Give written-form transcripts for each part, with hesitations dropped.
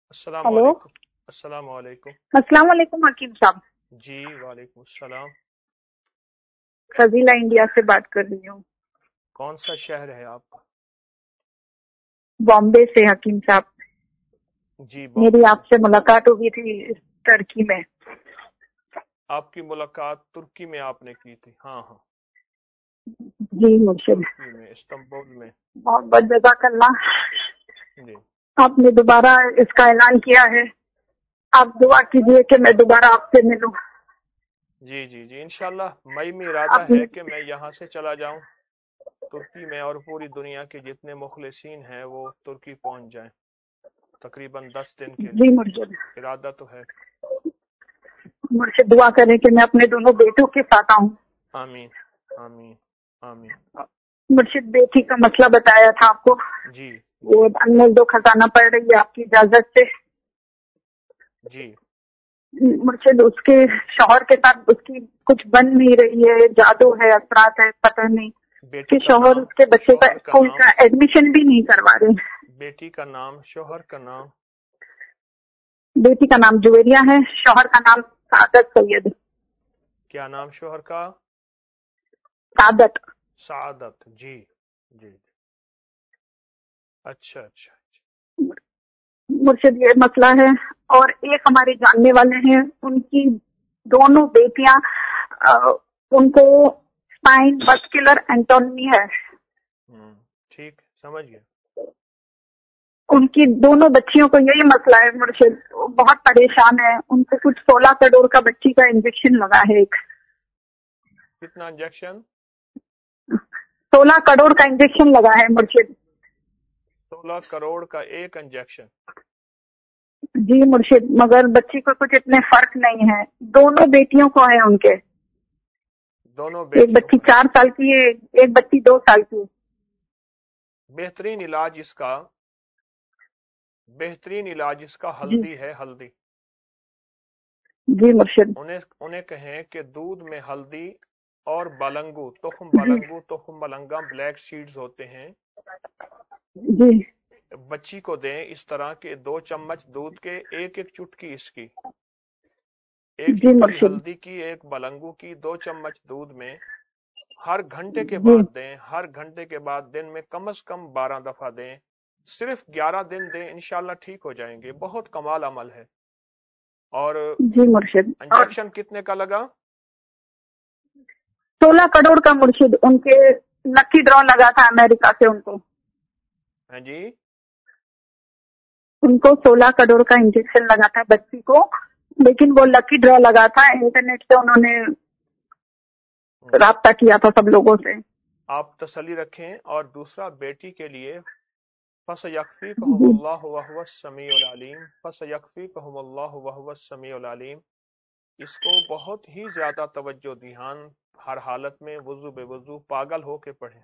अस्सलाम हेलो। वालेकुम। अस्सलाम वालेकुम। अस्सलाम वालेकुम हकीम साहब। जी वालेकुम अस्सलाम। फजीला इंडिया से बात कर रही हूँ, कौन सा शहर है आपका? बॉम्बे से हकीम साहब। जी मेरी बॉम्बे से। आपसे मुलाकात हुई थी टर्की में। आपकी मुलाकात तुर्की में आपने की थी? हाँ हाँ, जी मुर्शिद, तुर्की में, इस्तांबुल में। बहुत बहुत जज़ाकल्लाह। जी आपने दोबारा इसका ऐलान किया है, आप दुआ कीजिए कि मैं दोबारा आपसे मिलूं। जी जी जी, इंशाल्लाह मई में इरादा आपने है कि मैं यहाँ से चला जाऊँ तुर्की में, और पूरी दुनिया के जितने मुखलिसीन हैं वो तुर्की पहुँच जाएं, तकरीबन 10 दिन के जी लिए। मुर्शिद, इरादा तो है। मुर्शिद दुआ करें कि मैं अपने दोनों बेटों के साथ आऊं। आमीन आमीन आमीन। मुर्शिद, बेटी का मसला बताया था आपको, जी वो जी अनमोल दो खजाना पड़ रही है आपकी इजाजत से। जी। मुर्शिद, उसके शौहर के साथ उसकी कुछ बन नहीं रही है, जादू है, असरात है, पता नहीं। बेटी उसके का शौहर नाम, उसके बच्चे का शौहर का स्कूल नाम, का एडमिशन भी नहीं करवा रहे। बेटी का नाम, शौहर का नाम। बेटी का नाम जुवेरिया है, शौहर का नाम सादत सैयद। क्या नाम शौहर का? सादत। सादत। जी जी। अच्छा अच्छा अच्छा। मुर्शिद, ये मसला है। और एक हमारे जानने वाले हैं, उनकी दोनों बेटियां, अ, उनको स्पाइन मस्कुलर एंटोनी है। ठीक, समझ गया। उनकी दोनों बच्चियों को यही मसला है मुर्शिद, वो बहुत परेशान है। उनको कुछ 16 करोड़ का बच्ची का इंजेक्शन लगा है। एक कितना इंजेक्शन? 16 करोड़ का इंजेक्शन लगा है मुर्शिद। 16 करोड़ का एक इंजेक्शन? जी मुर्शिद, मगर बच्ची को कुछ इतने फर्क नहीं है। दोनों बेटियों को है उनके। दोनों एक बेटियों बच्ची को है। 4 साल की है, एक बच्ची 2 साल की। बेहतरीन इलाज इसका, बेहतरीन इलाज इसका जी हल्दी है, हल्दी। जी मुर्शिद। उन्हें उन्हें कहें कि दूध में हल्दी और बलंगू, जी तुखम बलंगा, ब्लैक सीड्स होते हैं, जी बच्ची को दें। इस तरह के 2 चम्मच दूध के, एक एक चुटकी इसकी, एक जी चुटकी मुर्शिद। हल्दी की, एक बलंगू की, 2 चम्मच दूध में हर घंटे के जी बाद दें। हर घंटे के बाद दिन में कम से कम 12 दफा दें। सिर्फ 11 दिन दें, इंशाल्लाह ठीक हो जाएंगे। बहुत कमाल अमल है। और जी मुर्शिद। और इंजेक्शन कितने का लगा? 16 करोड़ का मुर्शिद। उनके लकी ड्रॉ लगा था अमेरिका से। उनको है जी। उनको 16 करोड़ का इंजेक्शन लगा था बच्ची को, लेकिन वो लकी ड्रॉ लगा था। इंटरनेट से उन्होंने राब्ता किया था सब लोगों से। आप तसल्ली रखें। और दूसरा, बेटी के लिए जी फसयक्फीकहुमुल्लाहु वहुवस समीउल अलीम, फसयक्फीकहुमुल्लाहु वहुवस समीउल अलीम। इसको बहुत ही ज्यादा तवज्जो, ध्यान, हर हालत में वुजू बेवुजू पागल हो के पढ़ें।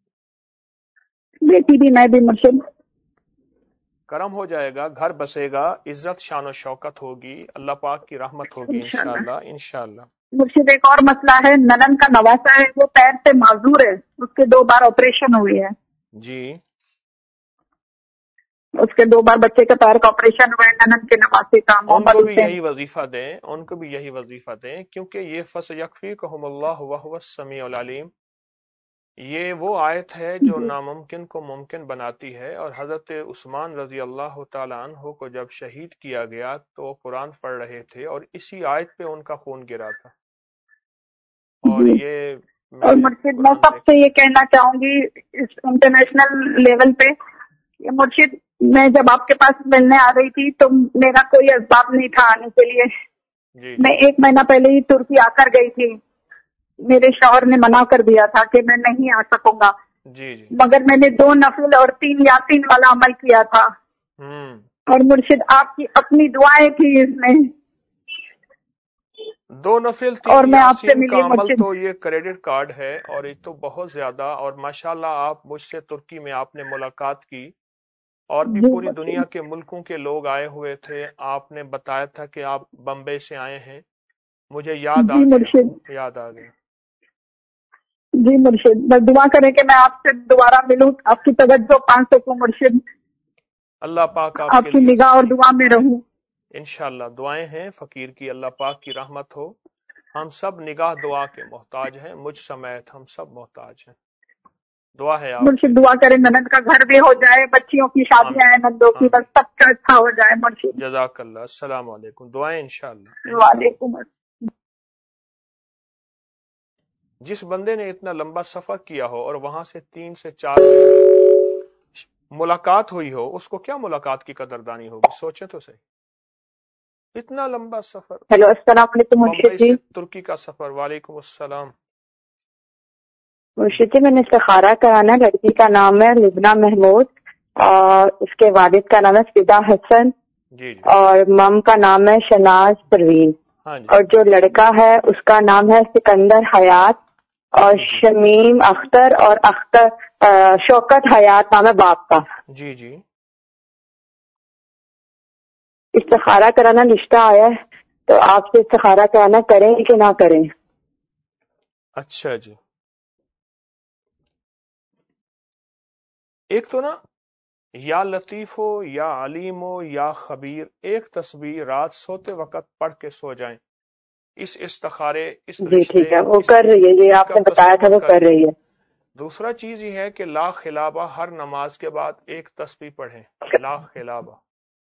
बेटी भी मैं भी मुर्शिद। करम हो जाएगा, घर बसेगा, इज्जत शान और शौकत होगी, अल्लाह पाक की रहमत होगी, इंशाल्लाह। इंशाल्लाह इंशाल्लाह। मुर्शिद, एक और मसला है। ननन का नवासा है, वो पैर से माजूर है। उसके 2 बार ऑपरेशन हुई है। जी। उसके 2 बार बच्चे के पैर का ऑपरेशन हुआ है। ननन के नवासे का, उनको मोहम्मद भी हुसैन। यही वजीफा दें, उनको भी यही वजीफा दें, क्योंकि ये फसयक्फीकहुमुल्लाहु वहुवस समीउल अलीम, ये वो आयत है जो जी नामुमकिन को मुमकिन बनाती है। और हजरत उस्मान रजी अल्लाह तआला अन्हु को जब शहीद किया गया तो वो कुरान पढ़ रहे थे और इसी आयत पे उनका खून गिरा था। और जी। ये और मैंने मुर्शिद, मैं कुरान देख सबसे ये कहना चाहूंगी इस इंटरनेशनल लेवल पे, ये मुर्शिद, मैं जब आपके पास मिलने आ रही थी तो मेरा कोई असबाब नहीं था आने के लिए। जी मैं जी 1 महीना पहले ही तुर्की आकर गई थी। मेरे शौहर ने मना कर दिया था कि मैं नहीं आ सकूंगा, जी जी। मगर मैंने 2 नफिल और 3 यासीन वाला अमल किया था। हम्म। और मुर्शिद, आपकी अपनी दुआएं थी इसमें। 2 नफिल 3 और मैं आपसे यासीन का मिली अमल मुर्शिद। तो ये क्रेडिट कार्ड है, और ये तो बहुत ज्यादा। और माशाल्लाह आप मुझसे तुर्की में आपने मुलाकात की, और भी जी पूरी दुनिया मुर्शिद। के मुल्कों के लोग आए हुए थे। आपने बताया था कि आप बम्बई से आए हैं, मुझे याद आ जी गया, मुर्शिद। याद आ गया। जी मुर्शिद, बस दुआ करें कि मैं आपसे दोबारा मिलूं, आपकी तवज्जो पा सकूं मुर्शिद। اللہ پاک آپ کی نگاہ اور دعا میں رہوں. انشاءاللہ دعائیں ہیں فقیر کی، اللہ پاک کی رحمت ہو. ہم سب نگاہ دعا کے محتاج ہیں، مجھ سمیت ہم سب محتاج ہیں. دعا ہے آپ مرشد دعا کرے نند کا گھر بھی ہو جائے، بچیوں کی شادیاں ہیں نندوں کی، بس سب کا اچھا ہو جائے مرشد. جزاک اللہ. السلام علیکم. دعائیں انشاءاللہ. وعلیکم السلام. جس بندے نے اتنا لمبا سفر کیا ہو اور وہاں سے 3 سے 4 ملاقات ہوئی ہو، اس کو کیا ملاقات کی قدردانی ہوگی؟ سوچیں تو صحیح. اتنا لمبا سفر. ہیلو السلام علیکم مرشد بمبئی جی. سے ترکی کا سفر. وعلیکم السلام. مرشد جی میں نے استخارہ کرانا، لڑکی کا نام ہے لبنہ محمود اور اس کے والد کا نام ہے فدا حسن جی اور مم کا نام ہے شناز پروین. اور جو لڑکا ہے اس کا نام ہے سکندر حیات اور شمیم اختر اور شوکت حیات نام ہے باپ کا. جی جی. استخارہ کرانا رشتہ آیا ہے تو آپ سے استخارہ کرانا کریں کہ نہ کریں؟ اچھا جی. ایک تو نا یا لطیف ہو یا علیم ہو یا خبیر، ایک تسبیح رات سوتے وقت پڑھ کے سو جائیں. اس استخارے اس جی ٹھیک ہے، وہ کر رہی ہے، یہ آپ نے بتایا تھا وہ کر رہی ہے. دوسرا چیز یہ ہے کہ لا خلابہ ہر نماز کے بعد ایک تسبیح پڑھیں. لا خلابہ.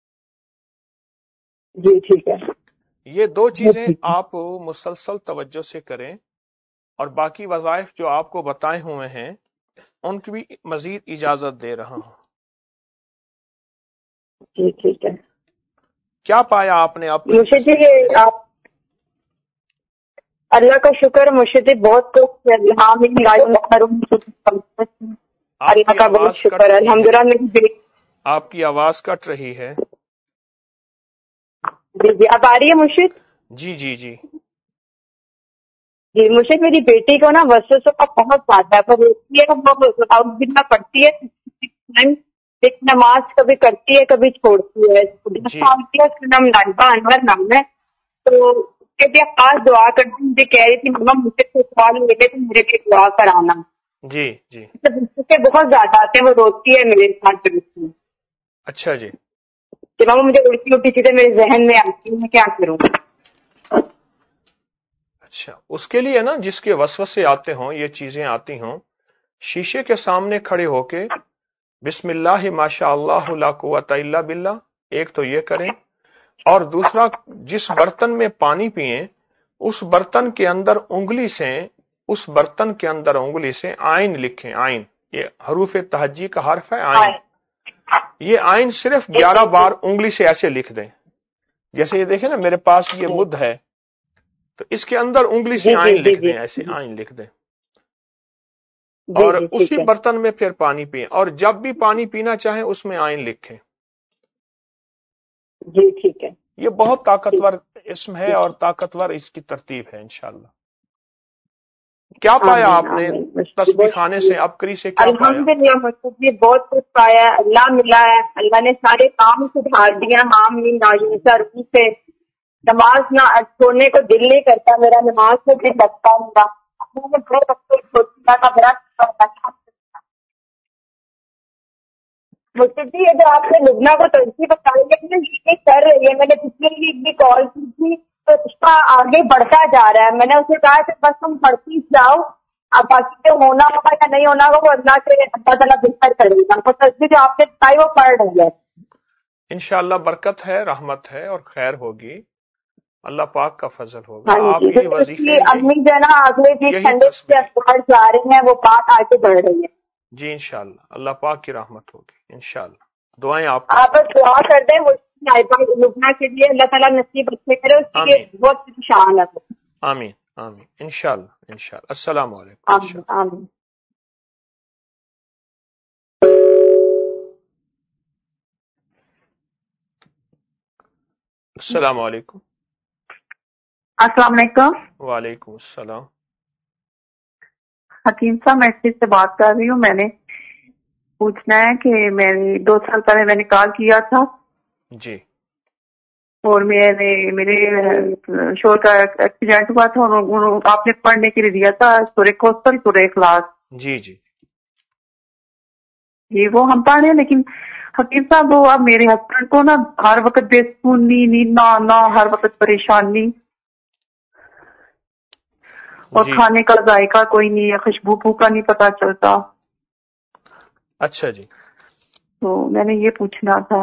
جی ٹھیک ہے. یہ 2 چیزیں آپ مسلسل توجہ سے کریں، اور باقی وظائف جو آپ کو بتائے ہوئے ہیں ان کی بھی مزید اجازت دے رہا ہوں. جی ٹھیک ہے. کیا پایا آپ نے؟ آپ مرشد جی آپ اللہ کا شکر مرشد جی، بہت کچھ اللہ کا بہت شکر ہے الحمدللہ. آپ کی آواز کٹ رہی ہے. جی جی اب آ رہی ہے مرشد؟ جی جی جی. جی مرشد میری بیٹی کو نا وسوسوں کا بہت زیادہ ہے، پر وہ پڑھتی ہے، نماز کبھی کرتی ہے کبھی چھوڑتی ہے. 10 سال کی ہے، اس کا نام لائبہ انور نام ہے. تو اس کے لیے خاص دعا کرتی، مجھے کہہ رہی تھی مما مجھے کوئی سوال ملے تو میرے لیے دعا کرانا. جی جی. وسوسے بہت زیادہ آتے ہیں، وہ روتی ہے میرے ساتھ. اچھا جی. کہ ماما مجھے الٹی الٹی چیزیں میرے ذہن میں آتی ہیں، میں کیا کروں؟ اچھا، اس کے لیے نا جس کے وسوسے آتے ہوں، یہ چیزیں آتی ہوں، شیشے کے سامنے کھڑے ہو کے بسم اللہ ماشاء اللہ لا قوت الا باللہ، ایک تو یہ کریں. اور دوسرا، جس برتن میں پانی پئیں اس برتن کے اندر انگلی سے آئین لکھیں. آئین، یہ حروف تہجی کا حرف ہے آئین. یہ آئین صرف 11 بار انگلی سے ایسے لکھ دیں. جیسے یہ دیکھیں نا میرے پاس یہ مد ہے، تو اس کے اندر انگلی سے آئین لکھ دیں، ایسے آئین لکھ دیں. اور اسی برتن میں پھر پانی پئیں، اور جب بھی پانی پینا چاہیں اس میں آئین لکھیں. جی ٹھیک ہے. یہ بہت طاقتور اسم ہے اور طاقتور اس کی ترتیب ہے انشاءاللہ. کیا پایا آپ نے تسبیح خانے سے عبقری سے؟ کیا پایا؟ الحمدللہ مجھے بھی بہت کچھ پایا ہے، اللہ ملا ہے، اللہ نے سارے کام سدھار دیا. آمین آمین ضرور سے. نماز نہ چھوڑنے کو دل نہیں کرتا میرا، نماز میں دل لگتا ہوگا. بہت اچھا کا بڑا مجھے جی اگر آپ نے لبنہ کو ترجیح بتائی ہے یہ کر رہی ہے، میں نے پچھلے ویک بھی کال کی تھی تو اس کا آگے بڑھتا جا رہا ہے. میں نے اسے کہا کہ بس تم پڑھتی جاؤ، اب باقی جو ہونا ہوگا یا نہیں ہونا ہوگا وہ اللہ سے اللہ تعالیٰ بہتر کرے گا. تو ترجیح جو آپ نے بتائی وہ پڑھ رہی ہے. انشاءاللہ برکت ہے، رحمت ہے اور خیر ہوگی، اللہ پاک کا فضل ہوگا. آپ یہ وظیفے امی جو ہے نا اگلے ویک سنڈے سے اخبار جا رہی ہیں، وہ بات آگے بڑھ رہی ہے. جی انشاءاللہ اللہ پاک کی رحمت ہوگی انشاءاللہ. دعائیں آپ بس دعا کر دیں وہ لبنہ کے لیے، اللہ تعالیٰ نصیب اچھے کرے، اس کے بہت شان ہے. آمین آمین انشاءاللہ انشاءاللہ. السلام علیکم. آمین. السلام علیکم. السلام علیکم. وعلیکم السلام. حکیم صاحب میں سے بات کر رہی ہوں. میں نے پوچھنا ہے کہ میں 2 سال پہلے میں نے کال کیا تھا جی، اور میرے شوہر کا ایکسیڈنٹ ہوا تھا، آپ نے پڑھنے کے لیے دیا تھا سورہ کوثر سورہ اخلاص. جی جی جی وہ ہم پڑھ رہے ہیں، لیکن حکیم صاحب وہ اب میرے ہسبینڈ کو نا ہر وقت بے سکونی، نیند نہ آنا، ہر وقت پریشانی، اور جی کھانے کا ذائقہ کوئی نہیں ہے، خوشبو بو کا نہیں پتا چلتا، اچھا جی، تو میں نے یہ پوچھنا تھا۔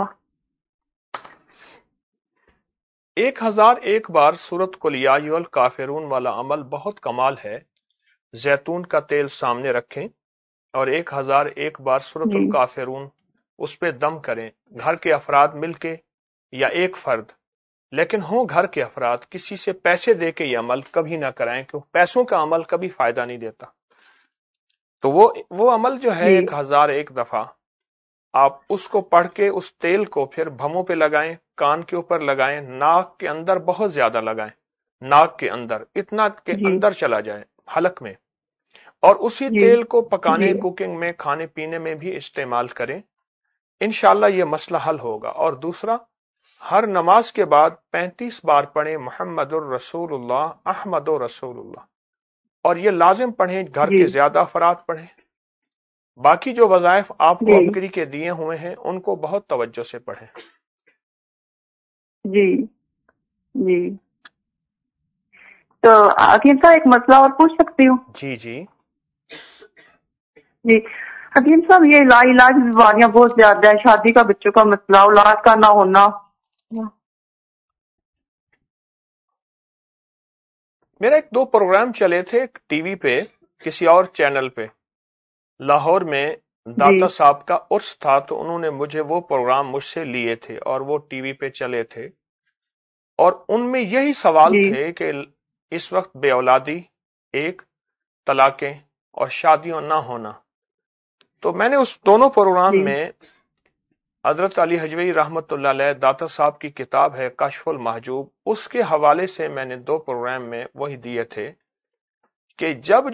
1001 بار سورت قل یا ایھا الکافرون والا عمل بہت کمال ہے۔ زیتون کا تیل سامنے رکھیں اور 1001 بار سورت جی الکافرون اس پہ دم کریں، گھر کے افراد مل کے یا ایک فرد، لیکن ہوں گھر کے افراد، کسی سے پیسے دے کے یہ عمل کبھی نہ کرائیں، کیوں پیسوں کا عمل کبھی فائدہ نہیں دیتا۔ تو وہ عمل جو ہے جی 1001 دفعہ آپ اس کو پڑھ کے اس تیل کو پھر بھموں پہ لگائیں، کان کے اوپر لگائیں، ناک کے اندر بہت زیادہ لگائیں، ناک کے اندر اتنا کہ جی اندر چلا جائے حلق میں، اور اسی جی تیل کو جی پکانے، کوکنگ میں، کھانے پینے میں بھی استعمال کریں، انشاءاللہ یہ مسئلہ حل ہوگا۔ اور دوسرا، ہر نماز کے بعد 35 بار پڑھیں محمد الرسول اللہ، احمد رسول اللہ، اور یہ لازم پڑھیں، گھر جی کے زیادہ افراد پڑھیں۔ باقی جو وظائف آپ کو جی ابکری کے دیے ہوئے ہیں ان کو بہت توجہ سے پڑھیں۔ جی جی تو حکیم صاحب ایک مسئلہ اور پوچھ سکتی ہوں؟ جی جی، جی حکیم صاحب، یہ لا علاج بیماریاں بہت زیادہ ہے، شادی کا، بچوں کا مسئلہ، اولاد کا نہ ہونا۔ میرا ایک دو پروگرام چلے تھے ٹی وی پہ، کسی اور چینل پہ، لاہور میں جی داتا صاحب کا عرس تھا، تو انہوں نے مجھے وہ پروگرام مجھ سے لیے تھے اور وہ ٹی وی پہ چلے تھے، اور ان میں یہی سوال جی تھے کہ اس وقت بے اولادی، ایک، طلاقیں اور شادیوں نہ ہونا۔ تو میں نے اس دونوں پروگرام جی میں حضرت علی حجویری رحمت اللہ علیہ، داتا صاحب کی کتاب ہے کشف المحجوب، اس کے حوالے سے میں نے دو پروگرام میں وہی دیے تھے کہ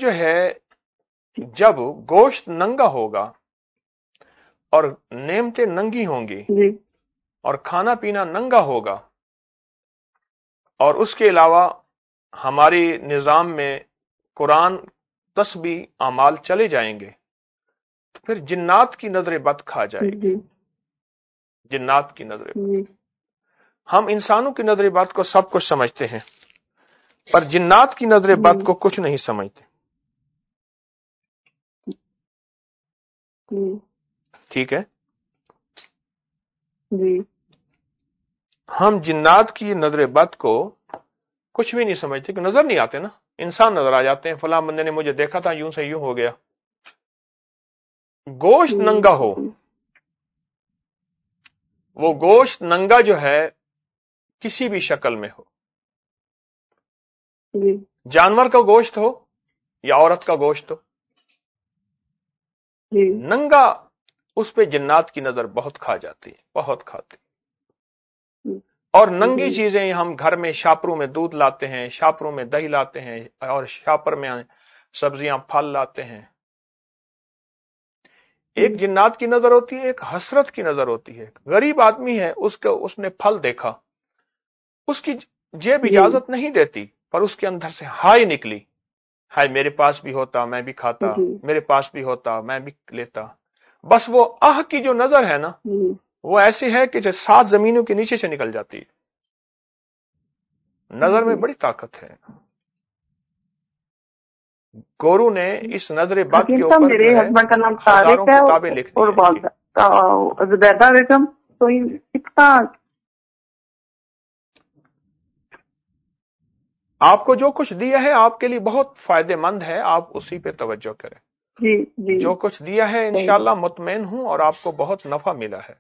جب گوشت ننگا ہوگا اور نعمتیں ننگی ہوں گی جی اور کھانا پینا ننگا ہوگا، اور اس کے علاوہ ہماری نظام میں قرآن، تسبیح، اعمال چلے جائیں گے، تو پھر جنات کی نظر بد کھا جائے گی، جی جنات کی نظر بد۔ جی ہم انسانوں کی نظر بد کو سب کچھ سمجھتے ہیں، پر جنات کی نظر بد کو کچھ نہیں سمجھتے۔ جی ٹھیک ہے، جی ہم جنات کی نظر بد کو کچھ بھی نہیں سمجھتے، کہ نظر نہیں آتے نا، انسان نظر آ جاتے ہیں، فلاں بندے نے مجھے دیکھا تھا، یوں سے یوں ہو گیا۔ گوشت ننگا ہو، وہ گوشت ننگا جو ہے کسی بھی شکل میں ہو، جی جانور کا گوشت ہو یا عورت کا گوشت ہو، جی ننگا، اس پہ جنات کی نظر بہت کھا جاتی ہے، بہت کھاتی۔ اور ننگی چیزیں ہم گھر میں شاپروں میں دودھ لاتے ہیں، شاپروں میں دہی لاتے ہیں، اور شاپر میں سبزیاں، پھل لاتے ہیں۔ ایک جنات کی نظر ہوتی ہے، ایک حسرت کی نظر ہوتی ہے۔ غریب آدمی ہے، اس نے پھل دیکھا، اس کی جیب جی اجازت نہیں دیتی، پر اس کے اندر سے ہائے نکلی، ہائے میرے پاس بھی ہوتا میں بھی کھاتا، جی میرے پاس بھی ہوتا میں بھی لیتا۔ بس وہ آہ کی جو نظر ہے نا، جی وہ ایسی ہے کہ جو 7 زمینوں کے نیچے سے نکل جاتی ہے۔ نظر میں بڑی طاقت ہے۔ گورو نے اس نظر بد حکیم کے صاحب، اوپر میرے جو ہے ہسبینڈ کا نام ہزاروں طارق ہے کتابیں لکھ دی اور ہیں جی۔ والدہ زبیدہ بیگم، تو کتنا آپ کو جو کچھ دیا ہے آپ کے لیے بہت فائدہ مند ہے، آپ اسی پہ توجہ کریں۔ جی جی جو کچھ دیا ہے انشاءاللہ مطمئن ہوں، اور آپ کو بہت نفع ملا ہے۔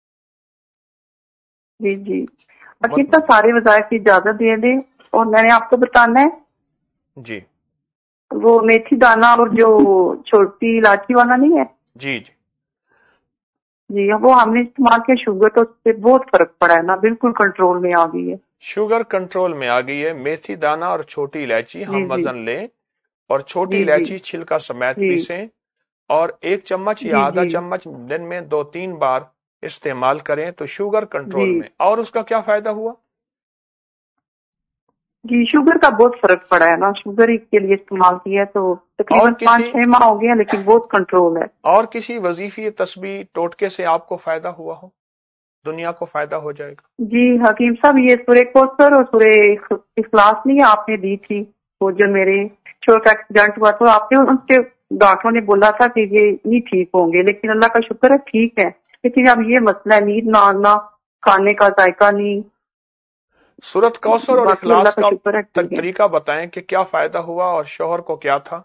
جی جی حکیم صاحب، سارے وظائف کی اجازت دے دیں، اور میں نے آپ کو بتانا ہے جی وہ میتھی دانا اور جو چھوٹی الائچی والا نہیں ہے، جی جی، جی وہ ہم نے استعمال کیا، شوگر تو اس سے بہت فرق پڑا ہے نا، بالکل کنٹرول میں آ گئی ہے۔ شوگر کنٹرول میں آ گئی ہے۔ میتھی دانا اور چھوٹی الائچی جی ہم جی وزن لیں، اور چھوٹی جی جی الائچی چھلکا سمیت جی پیسیں، اور 1 چمچ یا جی آدھا جی چمچ دن میں 2-3 بار استعمال کریں تو شوگر کنٹرول جی میں۔ اور اس کا کیا فائدہ ہوا؟ جی شوگر کا بہت فرق پڑا ہے نا، شوگر ہی کے لیے استعمال کیا ہے تو تقریباً 5-6 ماہ ہو گیا، لیکن بہت کنٹرول ہے۔ اور کسی وظیفی تسبیح ٹوٹکے سے آپ کو فائدہ ہوا ہو؟ دنیا کو فائدہ ہو جائے گا۔ جی حکیم صاحب، یہ سورہ کوثر اور سورہ اخلاص نہیں آپ نے دی تھی، وہ جو میرے چھوٹا ایکسیڈنٹ ہوا تو آپ نے ان کے ڈاکٹروں نے بولا تھا کہ یہ نہیں ٹھیک ہوں گے، لیکن اللہ کا شکر ہے ٹھیک ہے، لیکن اب یہ مسئلہ ہے نیند نہ آنا، کھانے کا ذائقہ نہیں۔ سورۃ کوثر اور باقی اللہ اخلاص کا کا شکر ہے ٹھیک ہے۔ طریقہ بتائیں کہ کیا فائدہ ہوا اور شوہر کو کیا تھا؟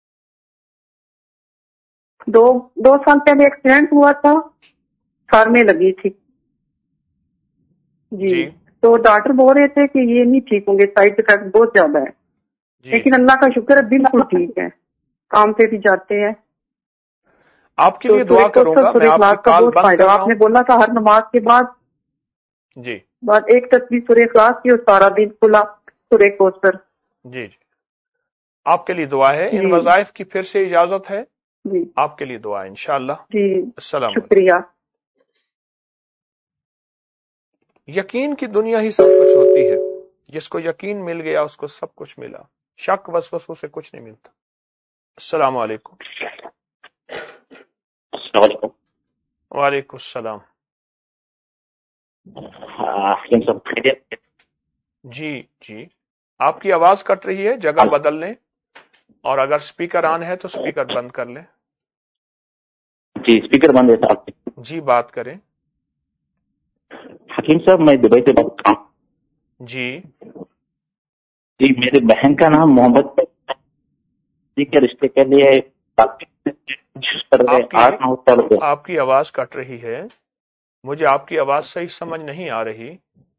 2 سال پہلے ایکسیڈنٹ ہوا تھا، سر میں لگی تھی جی، تو ڈاکٹر بول رہے تھے کہ یہ نہیں ٹھیک ہوں گے، سائڈ افیکٹ بہت زیادہ ہے، لیکن اللہ کا شکر ہے بالکل ٹھیک ہے، کام پہ بھی جاتے ہیں۔ آپ کے لیے دعا کروں گا، میں آپ کی کال بند کر رہا ہوں۔ آپ نے بولا تھا ہر نماز کے بعد جی بعد ایک تسبیح سورہ اخلاص کی اور سارا دن کھلا سورہ کوثر۔ جی جی، آپ کے لیے دعا ہے۔ ان وظائف کی پھر سے اجازت ہے؟ جی آپ کے لیے دعا ہے انشاءاللہ۔ جی السلام علیکم۔ شکریہ۔ یقین کی دنیا ہی سب کچھ ہوتی ہے، جس کو یقین مل گیا اس کو سب کچھ ملا، شک وسوسوں سے کچھ نہیں ملتا۔ السلام علیکم۔ السلام علیکم۔ وعلیکم السلام۔ جی جی، آپ کی آواز کٹ رہی ہے، جگہ بدل لیں، اور اگر سپیکر آن ہے تو سپیکر بند کر لیں۔ جی اسپیکر بند ہے صاحب۔ جی بات کریں۔ حکیم صاحب میں دبئی سے بات کر رہا ہوں۔ جی جی میری بہن کا نام محمد جی کے رشتے کے لیے آپ کی آواز کٹ رہی ہے، مجھے آپ کی آواز صحیح سمجھ نہیں آ رہی۔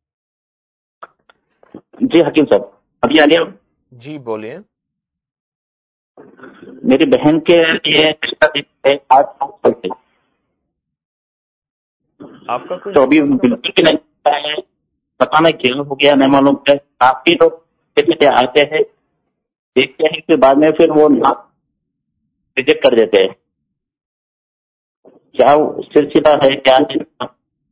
جی حکیم صاحب ابھی آ گیا؟ جی بولیں۔ میری بہن کے لیے آپ کا کوئی تو ابھی بالکل بھی نہیں ہے، پتا نہیں کیا ہو گیا، نہیں معلوم ہے۔ کافی لوگ آتے ہیں دیکھتے ہیں کہ بعد میں پھر وہ ریجیکٹ کر دیتے ہیں، کیا سلسلہ ہے کیا نہیں؟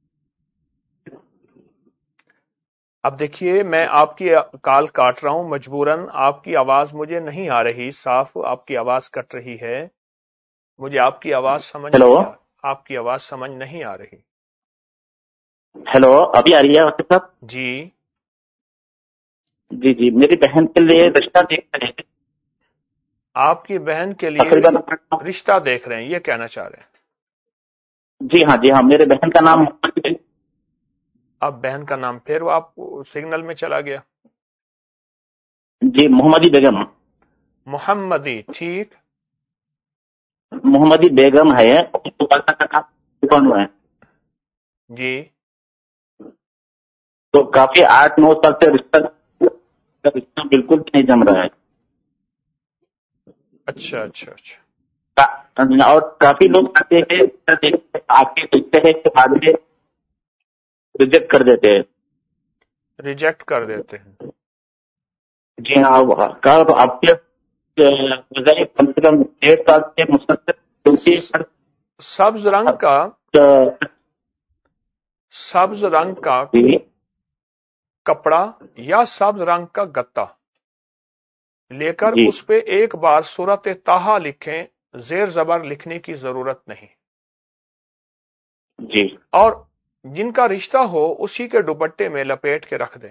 اب دیکھیے، میں آپ کی کال کاٹ رہا ہوں مجبوراً، آپ کی آواز مجھے نہیں آ رہی صاف، آپ کی آواز کٹ رہی ہے، مجھے آپ کی آواز سمجھ نہیں آ آپ کی آواز سمجھ نہیں آ رہی۔ ہیلو ابھی آ رہی ہے وقت صاحب؟ جی جی جی میری بہن کے لیے رشتہ دیکھ رہے ہیں۔ آپ کی بہن کے لیے رشتہ دیکھ رہے ہیں، یہ کہنا چاہ رہے ہیں؟ جی ہاں میرے بہن کا نام اب بہن کا نام پھر آپ سگنل میں چلا گیا۔ جی محمدی بیگم۔ محمدی، ٹھیک۔ محمدی بیگم ہے جی تو کافی 8-9 سال سے رشتہ بالکل نہیں جم رہا ہے۔ اچھا اچھا اچھا۔ اور کافی لوگ آتے ہیں آپ کے دیکھتے ہیں کہ بعد میں ریجیکٹ کر دیتے ہیں۔ ریجیکٹ کر دیتے ہیں؟ جی ہاں، آپ کے کم سے کم 1.5 سال سے مسلسل سبز رنگ کا کپڑا یا سبز رنگ کا گتا لے کر اس پہ ایک بار سورۃ طٰہٰ لکھیں، زیر زبر لکھنے کی ضرورت نہیں۔ جی اور جن کا رشتہ ہو اسی کے دوپٹے میں لپیٹ کے رکھ دیں،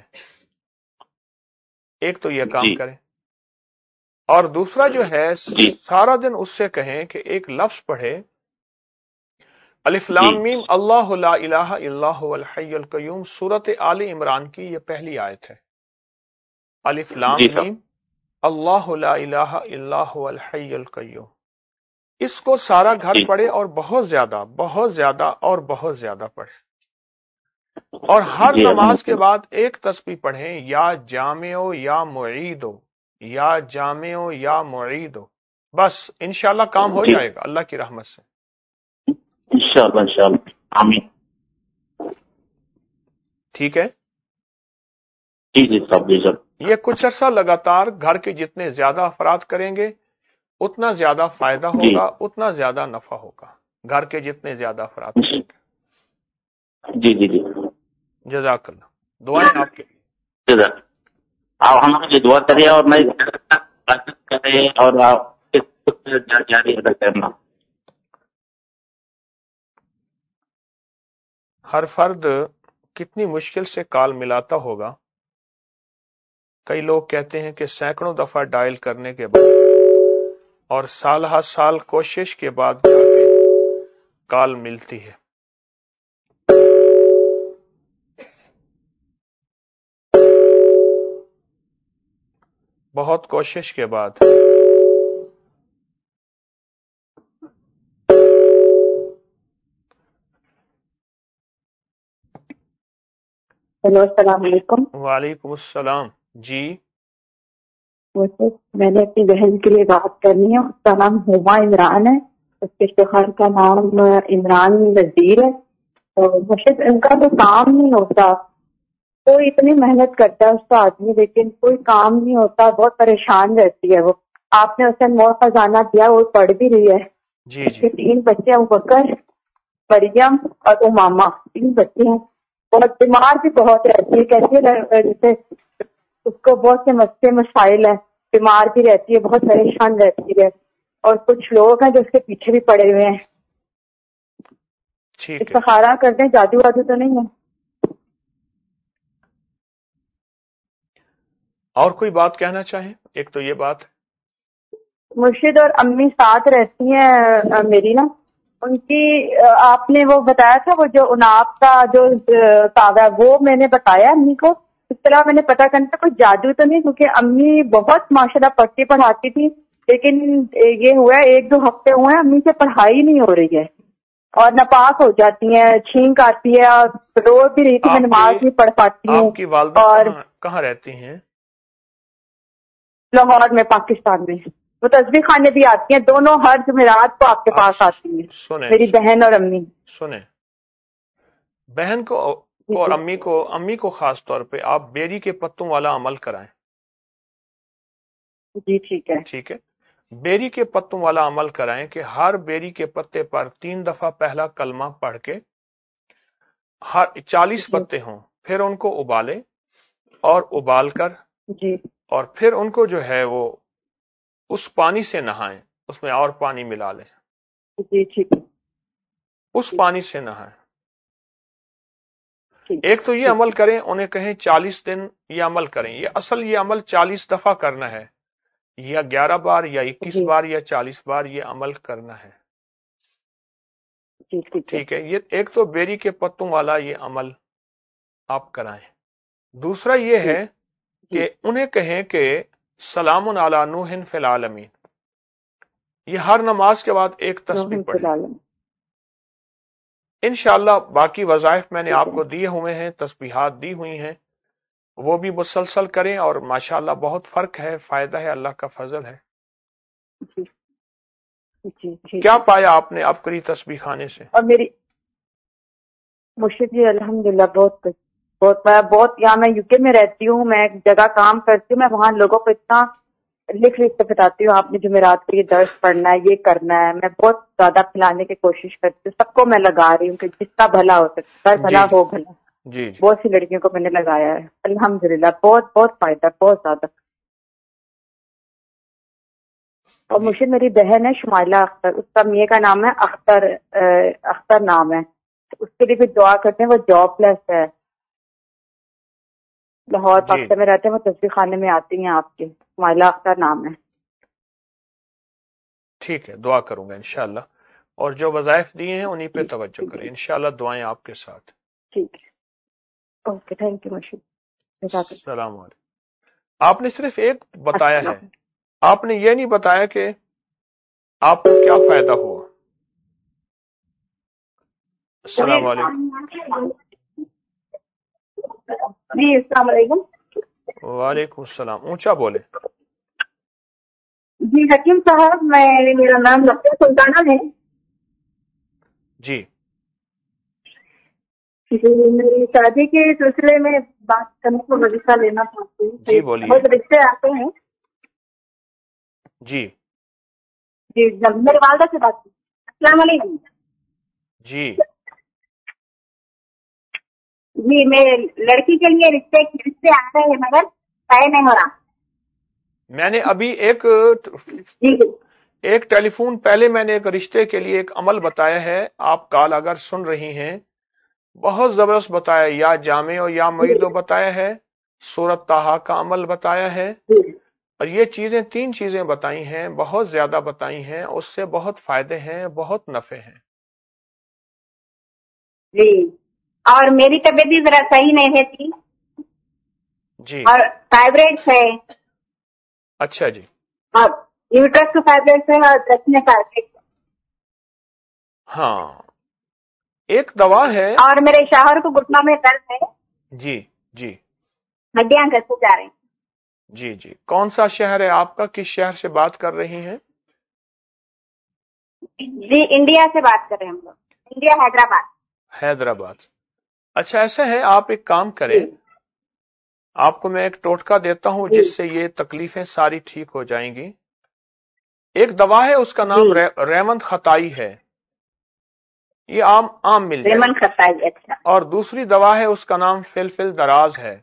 ایک تو یہ کام کریں، اور دوسرا جو ہے سارا دن اس سے کہیں کہ ایک لفظ پڑھے، الف لام میم اللہ لا الہ الا هو الحی القیوم، سورۃ آل عمران کی یہ پہلی آیت ہے۔ الف لام میم اللہ لا الہ الا هو الحی القیوم، اس کو سارا گھر پڑھے اور بہت زیادہ بہت زیادہ اور بہت زیادہ پڑھے، اور ہر نماز کے بعد ایک تسبیح پڑھیں، یا جامعو یا معیدو، یا جامعو یا معیدو، بس انشاءاللہ کام ہو جائے گا اللہ کی رحمت سے۔ انشاءاللہ آمین۔ ٹھیک ہے جی صاحب جی سر۔ یہ کچھ عرصہ لگاتار گھر کے جتنے زیادہ افراد کریں گے اتنا زیادہ فائدہ ہوگا، اتنا زیادہ نفع ہوگا، گھر کے جتنے زیادہ افراد کریں گے۔ جی جزاک اللہ، دعائیں آپ کے لیے۔ آپ ہمارے لیے دعا کریں اور میں کریں اور آپ جاری ادا کرنا. ہر فرد کتنی مشکل سے کال ملاتا ہوگا. کئی لوگ کہتے ہیں کہ سینکڑوں دفعہ ڈائل کرنے کے بعد اور سال ہر سال کوشش کے بعد جا کے کال ملتی ہے. بہت کوشش کے بعد. ہیلو، السلام علیکم. وعلیکم السلام. جی میں نے اپنی بہن کے لیے بات کرنی ہے. اس کا نام ہما عمران ہے. اس کے شوہر کا نام عمران وزیر ہے. مرشد ان کا تو کام نہیں ہوتا. وہ اتنی محنت کرتا ہے اس کا آدمی، لیکن کوئی کام نہیں ہوتا. بہت پریشان رہتی ہے وہ. آپ نے اسے مور خزانہ دیا، وہ پڑھ بھی رہی ہے. جی اس کے 3 بچے، ابوبکر، مریم اور امامہ، 3 بچے ہیں. اور بیمار بھی بہت رہتی ہے. کیسے جیسے اس کو بہت سے مسئلے مسائل ہیں. بیمار بھی رہتی ہے، بہت پریشان رہتی ہے. اور کچھ لوگ ہیں جو اس کے پیچھے بھی پڑے ہوئے ہیں. ٹھیک ہے. استخارہ کرتے ہیں، جادو وادو تو نہیں ہے؟ اور کوئی بات کہنا چاہیں؟ ایک تو یہ بات. مرشد اور امی ساتھ رہتی ہیں میری نا. ان کی آپ نے وہ بتایا تھا، وہ جو اناپ کا جو کاغذ، وہ میں نے بتایا امی کو. اس طرح میں نے پتا کرنا تھا کوئی جادو تو نہیں، کیونکہ امی بہت ماشاءاللہ پڑھتی پڑھاتی تھی. لیکن یہ ہوا ہے 1-2 ہفتے ہوئے ہیں امی سے پڑھائی نہیں ہو رہی ہے، اور ناپاک ہو جاتی ہیں، چھینک آتی ہے، اور رو بھی رہی تھی میں نماز نہیں پڑھ پاتی ہوں. آپ کی والدہ اور کہاں رہتی ہیں؟ لاہور میں، پاکستان میں. وہ تسبیح خانے بھی آتی ہیں، دونوں ہر جمعرات کو آپ کے پاس آتی ہیں. سنیں میری بہن اور امی. سنیں، بہن کو اور امی کو خاص طور پہ آپ بیری کے پتوں والا عمل کرائیں. جی ٹھیک ہے. ٹھیک ہے. بیری کے پتوں والا عمل کرائیں کہ ہر بیری کے پتے پر 3 دفعہ پہلا کلمہ پڑھ کے، ہر 40 پتے ہوں، پھر ان کو ابالیں اور ابال کر جی، اور پھر ان کو جو ہے وہ اس پانی سے نہائیں. اس میں اور پانی ملا لیں، جی ٹھیک ہے. اس پانی سے نہائیں. ٹھیک. ایک تو یہ عمل کریں، انہیں کہیں 40 دن یہ عمل کریں. یہ عمل 40 دفعہ کرنا ہے، یا 11 بار یا 21 جی بار یا 40 بار یہ عمل کرنا ہے. ٹھیک ہے. یہ ایک تو بیری کے پتوں والا یہ عمل آپ کرائیں. دوسرا یہ ہے کہ انہیں کہیں کہ سلام علی نوح فی العالمین. یہ ہر نماز کے بعد ایک تسبیح پڑھیں. انشاءاللہ باقی وظائف میں نے آپ کو دیے ہوئے ہیں، تسبیحات دی ہوئی ہیں، وہ بھی مسلسل کریں. اور ماشاءاللہ بہت فرق ہے، فائدہ ہے، اللہ کا فضل ہے. کیا پایا آپ نے اب کری تسبیح خانے سے؟ اور میری مرشد جی الحمدللہ بہت یہاں میں UK میں رہتی ہوں، میں ایک جگہ کام کرتی ہوں. میں وہاں لوگوں کو اتنا لکھ کے بتاتی ہوں، آپ نے جمعرات کو یہ درس پڑھنا ہے، یہ کرنا ہے. میں بہت زیادہ پھیلانے کی کوشش کرتی ہوں. سب کو میں لگا رہی ہوں کہ جس کا بھلا ہو سکتا ہے، بھلا ہو بھلا. جی بہت سی لڑکیوں کو میں نے لگایا ہے الحمدللہ. بہت فائدہ، بہت زیادہ. اور مرشد میری بہن ہے شمائلہ اختر، اس کا میاں کا نام ہے اختر نام ہے. اس کے لیے بھی دعا کرتے ہیں. وہ جاب لیس ہے، لاہور پاکستان میں رہتے ہیں. وہ تسبیح خانے میں آتی ہیں آپ کے. شمائلہ اختر نام ہے. ٹھیک ہے، دعا کروں گا انشاءاللہ. اور جو وظائف دیے ہیں انہی پہ توجہ کریں، انشاءاللہ دعائیں آپ کے ساتھ. ٹھیک ہے، اوکے، تھینک یو مرشد. السلام علیکم. آپ نے صرف ایک بتایا ہے، آپ نے یہ نہیں بتایا کہ آپ کو کیا فائدہ ہوا. السلام علیکم. جی السلام علیکم. وعلیکم السلام. اونچا بولے. جی حکیم صاحب، میرا نام ڈاکٹر سلطانہ ہے. جی میری شادی کے سلسلے میں بات کرنے کو وظیفہ لینا چاہتی ہوں. جی بولیے. بہت رشتے آتے ہیں. جی جی میرے والدہ سے بات کی. السلام علیکم. جی جی میرے لڑکی کے لیے رشتے آ رہے ہیں، مگر صحیح نہیں ہو رہا. میں نے ابھی جی ایک ٹیلی فون پہلے میں نے ایک رشتے کے لیے ایک عمل بتایا ہے. آپ کال اگر سن رہی ہیں، بہت زبردست بتایا، یا جامع اور یا معیدو بتایا ہے، سورت طٰہٰ کا عمل بتایا ہے، اور یہ چیزیں 3 چیزیں بتائی ہیں، بہت زیادہ بتائی ہیں. اس سے بہت فائدے ہیں، بہت نفع ہیں. جی. اور میری طبیعت بھی ذرا صحیح نہیں رہتی، جی اور فائبرائڈس ہے، اچھا جی. اور یوٹرس کا فائبرائڈس ہے، اور برسٹ میں فائبرائڈس ہے. ہاں، ایک دوا ہے. اور میرے شوہر کو گھٹنوں میں درد ہے، جی جی ہڈیاں گھسے جا رہے ہیں. جی جی. کون سا شہر ہے آپ کا؟ کس شہر سے بات کر رہی ہیں؟ جی انڈیا سے بات کر رہے ہیں ہم لوگ، انڈیا حیدرآباد. حیدرآباد. اچھا ایسا ہے، آپ ایک کام کریں، آپ کو میں ایک ٹوٹکا دیتا ہوں جی جس سے یہ تکلیفیں ساری ٹھیک ہو جائیں گی. ایک دوا ہے، اس کا نام ریوند خطائی ہے، یہ عام مل جائے ریمن گی. خطائی. اچھا. اور دوسری دوا ہے، اس کا نام فلفل دراز ہے.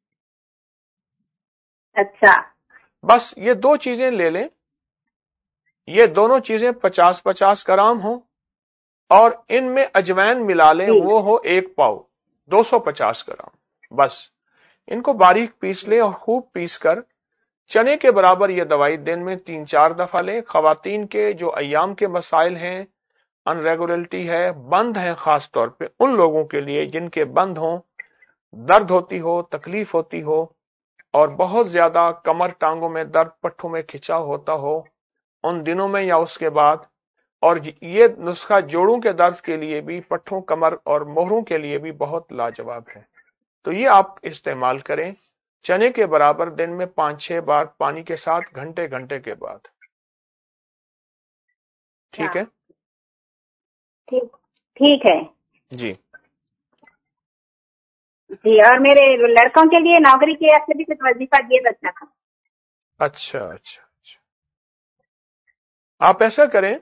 اچھا. بس یہ 2 چیزیں لے لیں، یہ دونوں چیزیں 50-50 گرام ہوں، اور ان میں اجوائن ملا لیں، جی وہ ہو 1 پاؤ، 250 گرام. بس ان کو باریک پیس لیں، اور خوب پیس کر چنے کے برابر یہ دوائی دن میں 3-4 دفعہ لیں. خواتین کے جو ایام کے مسائل ہیں، ان ریگولرٹی ہے، بند ہیں، خاص طور پہ ان لوگوں کے لیے جن کے بند ہوں، درد ہوتی ہو، تکلیف ہوتی ہو، اور بہت زیادہ کمر ٹانگوں میں درد، پٹھوں میں کھچاؤ ہوتا ہو، ان دنوں میں یا اس کے بعد. اور یہ نسخہ جوڑوں کے درد کے لیے بھی، پٹھوں، کمر اور موہروں کے لیے بھی بہت لاجواب ہے. تو یہ آپ استعمال کریں چنے کے برابر دن میں 5-6 بار پانی کے ساتھ، گھنٹے گھنٹے کے بعد. ٹھیک ہے ٹھیک ہے. جی. جی. اور میرے لڑکوں کے لیے نوکری کے ایسے بھی کچھ وظیفہ دیے بچنا تھا. اچھا اچھا اچھا. آپ ایسا کریں،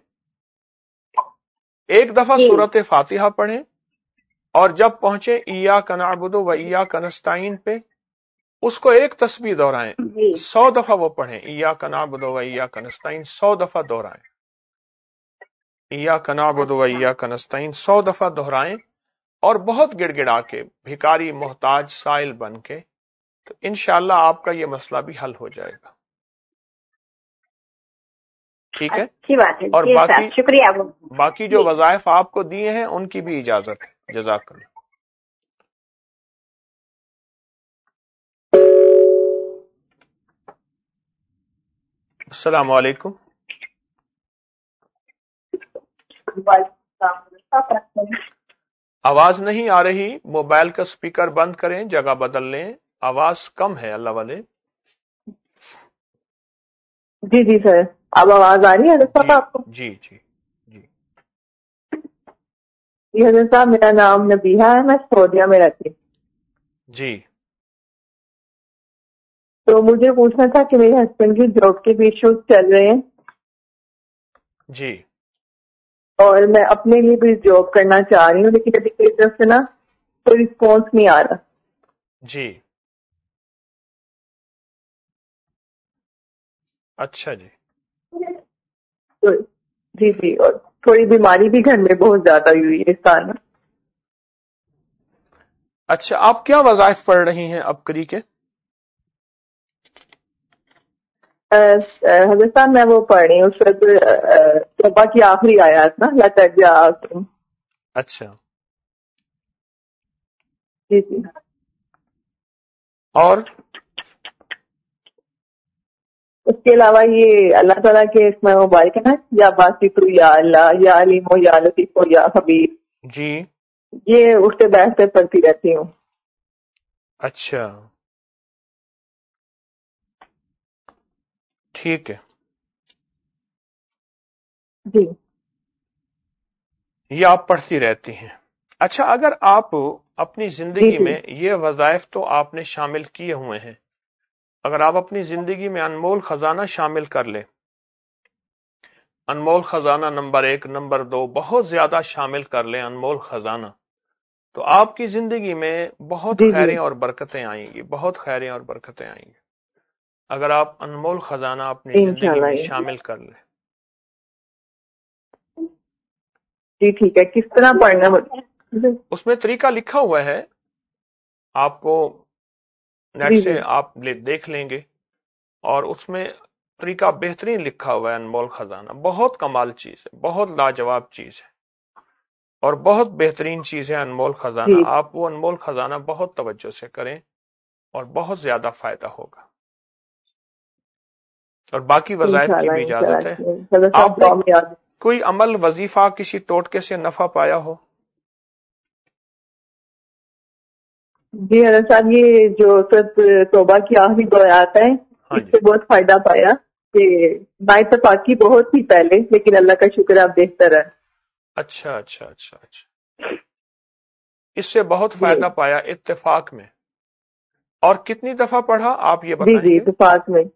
ایک دفعہ جی سورت فاتحہ پڑھیں، اور جب پہنچے ایاک نعبد و ایاک نستعین پہ، اس کو ایک تسبیح دہرائیں. جی 100 دفعہ وہ پڑھیں، ایاک نعبد و ایاک نستعین 100 دفعہ دہرائیں. ایاک نعبد و ایاک نستعین 100 دفعہ دہرائیں، اور بہت گڑ گڑا کے، بھکاری محتاج سائل بن کے، تو انشاءاللہ آپ کا یہ مسئلہ بھی حل ہو جائے گا. ٹھیک ہے. اچھی بات ہے. اور جی صاحب شکریہ. باقی جو وظائف آپ کو دیے ہیں ان کی بھی اجازت ہے. جزاک اللہ. السلام علیکم. آواز نہیں آ رہی، موبائل کا سپیکر بند کریں، جگہ بدل لیں، آواز کم ہے اللہ والے. جی جی سر، اب آواز آ رہی ہے حضرت صاحب آپ کو؟ جی جی جی. جی حضرت صاحب، میرا نام نبیہہ ہے، میں سعودیہ میں رہتی ہوں. جی تو مجھے پوچھنا تھا کہ میرے ہسبینڈ کی جاب کے بھی ایشوز چل رہے ہیں، جی اور میں اپنے لیے بھی جاب کرنا چاہ رہی ہوں، لیکن ابھی کوئی طرف سے نا کوئی رسپانس نہیں آ رہا. جی. اچھا جی. تو جی جی، اور تھوڑی بیماری بھی گھر میں بہت زیادہ ہوئی ہے اس سال میں. اچھا، آپ کیا وظائف پڑھ رہی ہیں اب کری کے؟ حضرت صاحب میں وہ پڑھ رہی ہوں اس وقت توبہ کی آخری آیات نا، لا ترجعوا. اچھا. جی جی. اور اس کے علاوہ یہ اللہ تعالیٰ کے اس میں مبارک ہے نا، یا باسط یا اللہ، یا علیم و یا لطیف و یا خبیر، جی. یہ اٹھتے بیٹھتے پڑھتی رہتی ہوں. اچھا ٹھیک ہے. جی یہ آپ پڑھتی رہتی ہیں. اچھا، اگر آپ اپنی جی زندگی جی. میں یہ وظائف تو آپ نے شامل کیے ہوئے ہیں، اگر آپ اپنی زندگی میں انمول خزانہ شامل کر لیں، انمول خزانہ نمبر 1 نمبر 2 بہت زیادہ شامل کر لیں انمول خزانہ، تو آپ کی زندگی میں بہت جی جی. خیریں اور برکتیں آئیں گی، بہت خیریں اور برکتیں آئیں گی. اگر آپ انمول خزانہ اپنی زندگی انشاءاللہ میں انشاءاللہ۔ شامل کر لیں۔ جی ٹھیک ہے، کس طرح پڑھنا مجھے؟ اس میں طریقہ لکھا ہوا ہے، آپ کو نیٹ جی سے جی آپ دیکھ لیں گے، اور اس میں طریقہ بہترین لکھا ہوا ہے۔ انمول خزانہ بہت کمال چیز ہے، بہت لاجواب چیز ہے، اور بہت بہترین چیز ہے انمول خزانہ۔ جی آپ وہ انمول خزانہ بہت توجہ سے کریں اور بہت زیادہ فائدہ ہوگا، اور باقی وظائف کی انشاءاللہ بھی اجازت ہے۔ انشاءاللہ حضرت صاحب آپ نے دعا میں یاد۔ کوئی عمل وظیفہ کسی ٹوٹکے سے نفع پایا ہو؟ جی حضرت صاحب، یہ جو سورۃ توبہ کی آخری دو آیات ہے، ہاں اس جی، سے بہت فائدہ پایا کہ بااتفاقی بہت ہی پہلے، لیکن اللہ کا شکر ہے آپ بہتر ہے۔ اچھا اچھا اچھا اچھا، اس سے بہت جی فائدہ پایا اتفاق میں، اور کتنی دفعہ پڑھا آپ یہ جی بتائیں جی گے؟ اتفاق میں